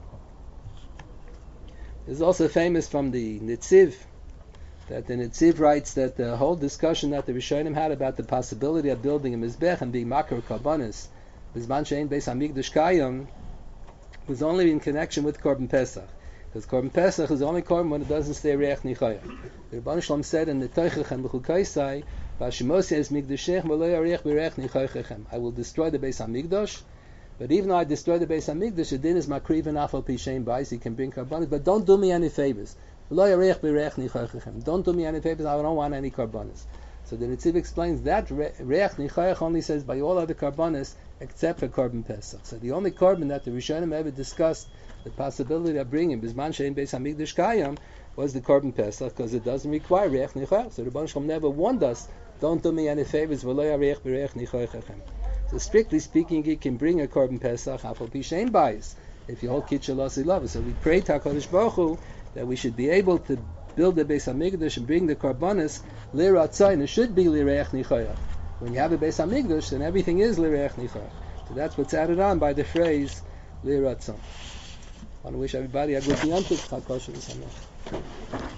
It's also famous from the Nitziv, that the Nitziv writes that the whole discussion that the Rishonim had about the possibility of building a Mizbech and being Makar Karbanis, Bizman Shein Beis HaMikdash Kayim, was only in connection with Korban Pesach. Because Korban Pesach is only Korban when it doesn't stay Reach Nichaya. The Rebbeinu Shalom said in the Teichach and B'chukaisai, V'ashimosi es Mikdashech v'lo yarech b'reich nichaychechem. I will destroy the Beis HaMikdash, but even though I destroy the Beis HaMikdash, the din is Makriv and Afal Pishein Bais, he can bring Karbanis, but don't do me any favors. Don't do me any favors, I don't want any karbanis. So the Nitziv explains that Reach Nichayach only says by all other karbanis except for Korban Pesach. So the only korban that the Rishonim ever discussed the possibility of bringing Bizman Shein Beis HaMikdash Kayam was the Korban Pesach, because it doesn't require Reach Nichayach. So the Rebbeinu Shalom never warned us, don't do me any favors, so strictly speaking, you can bring a Korban Pesach Afal Pishein Bais if you hold Kitchel Lasi. So we pray to HaKadosh Baruch Hu that we should be able to build the Beis HaMikdash and bring the Karbanis L'Ratzayin. It should be L'Reach Nichayach. When you have a Beis HaMikdash, then everything is L'Reach Nichayach. So that's what's added on by the phrase L'Ratzayin. I want to wish everybody a good Yom Tov.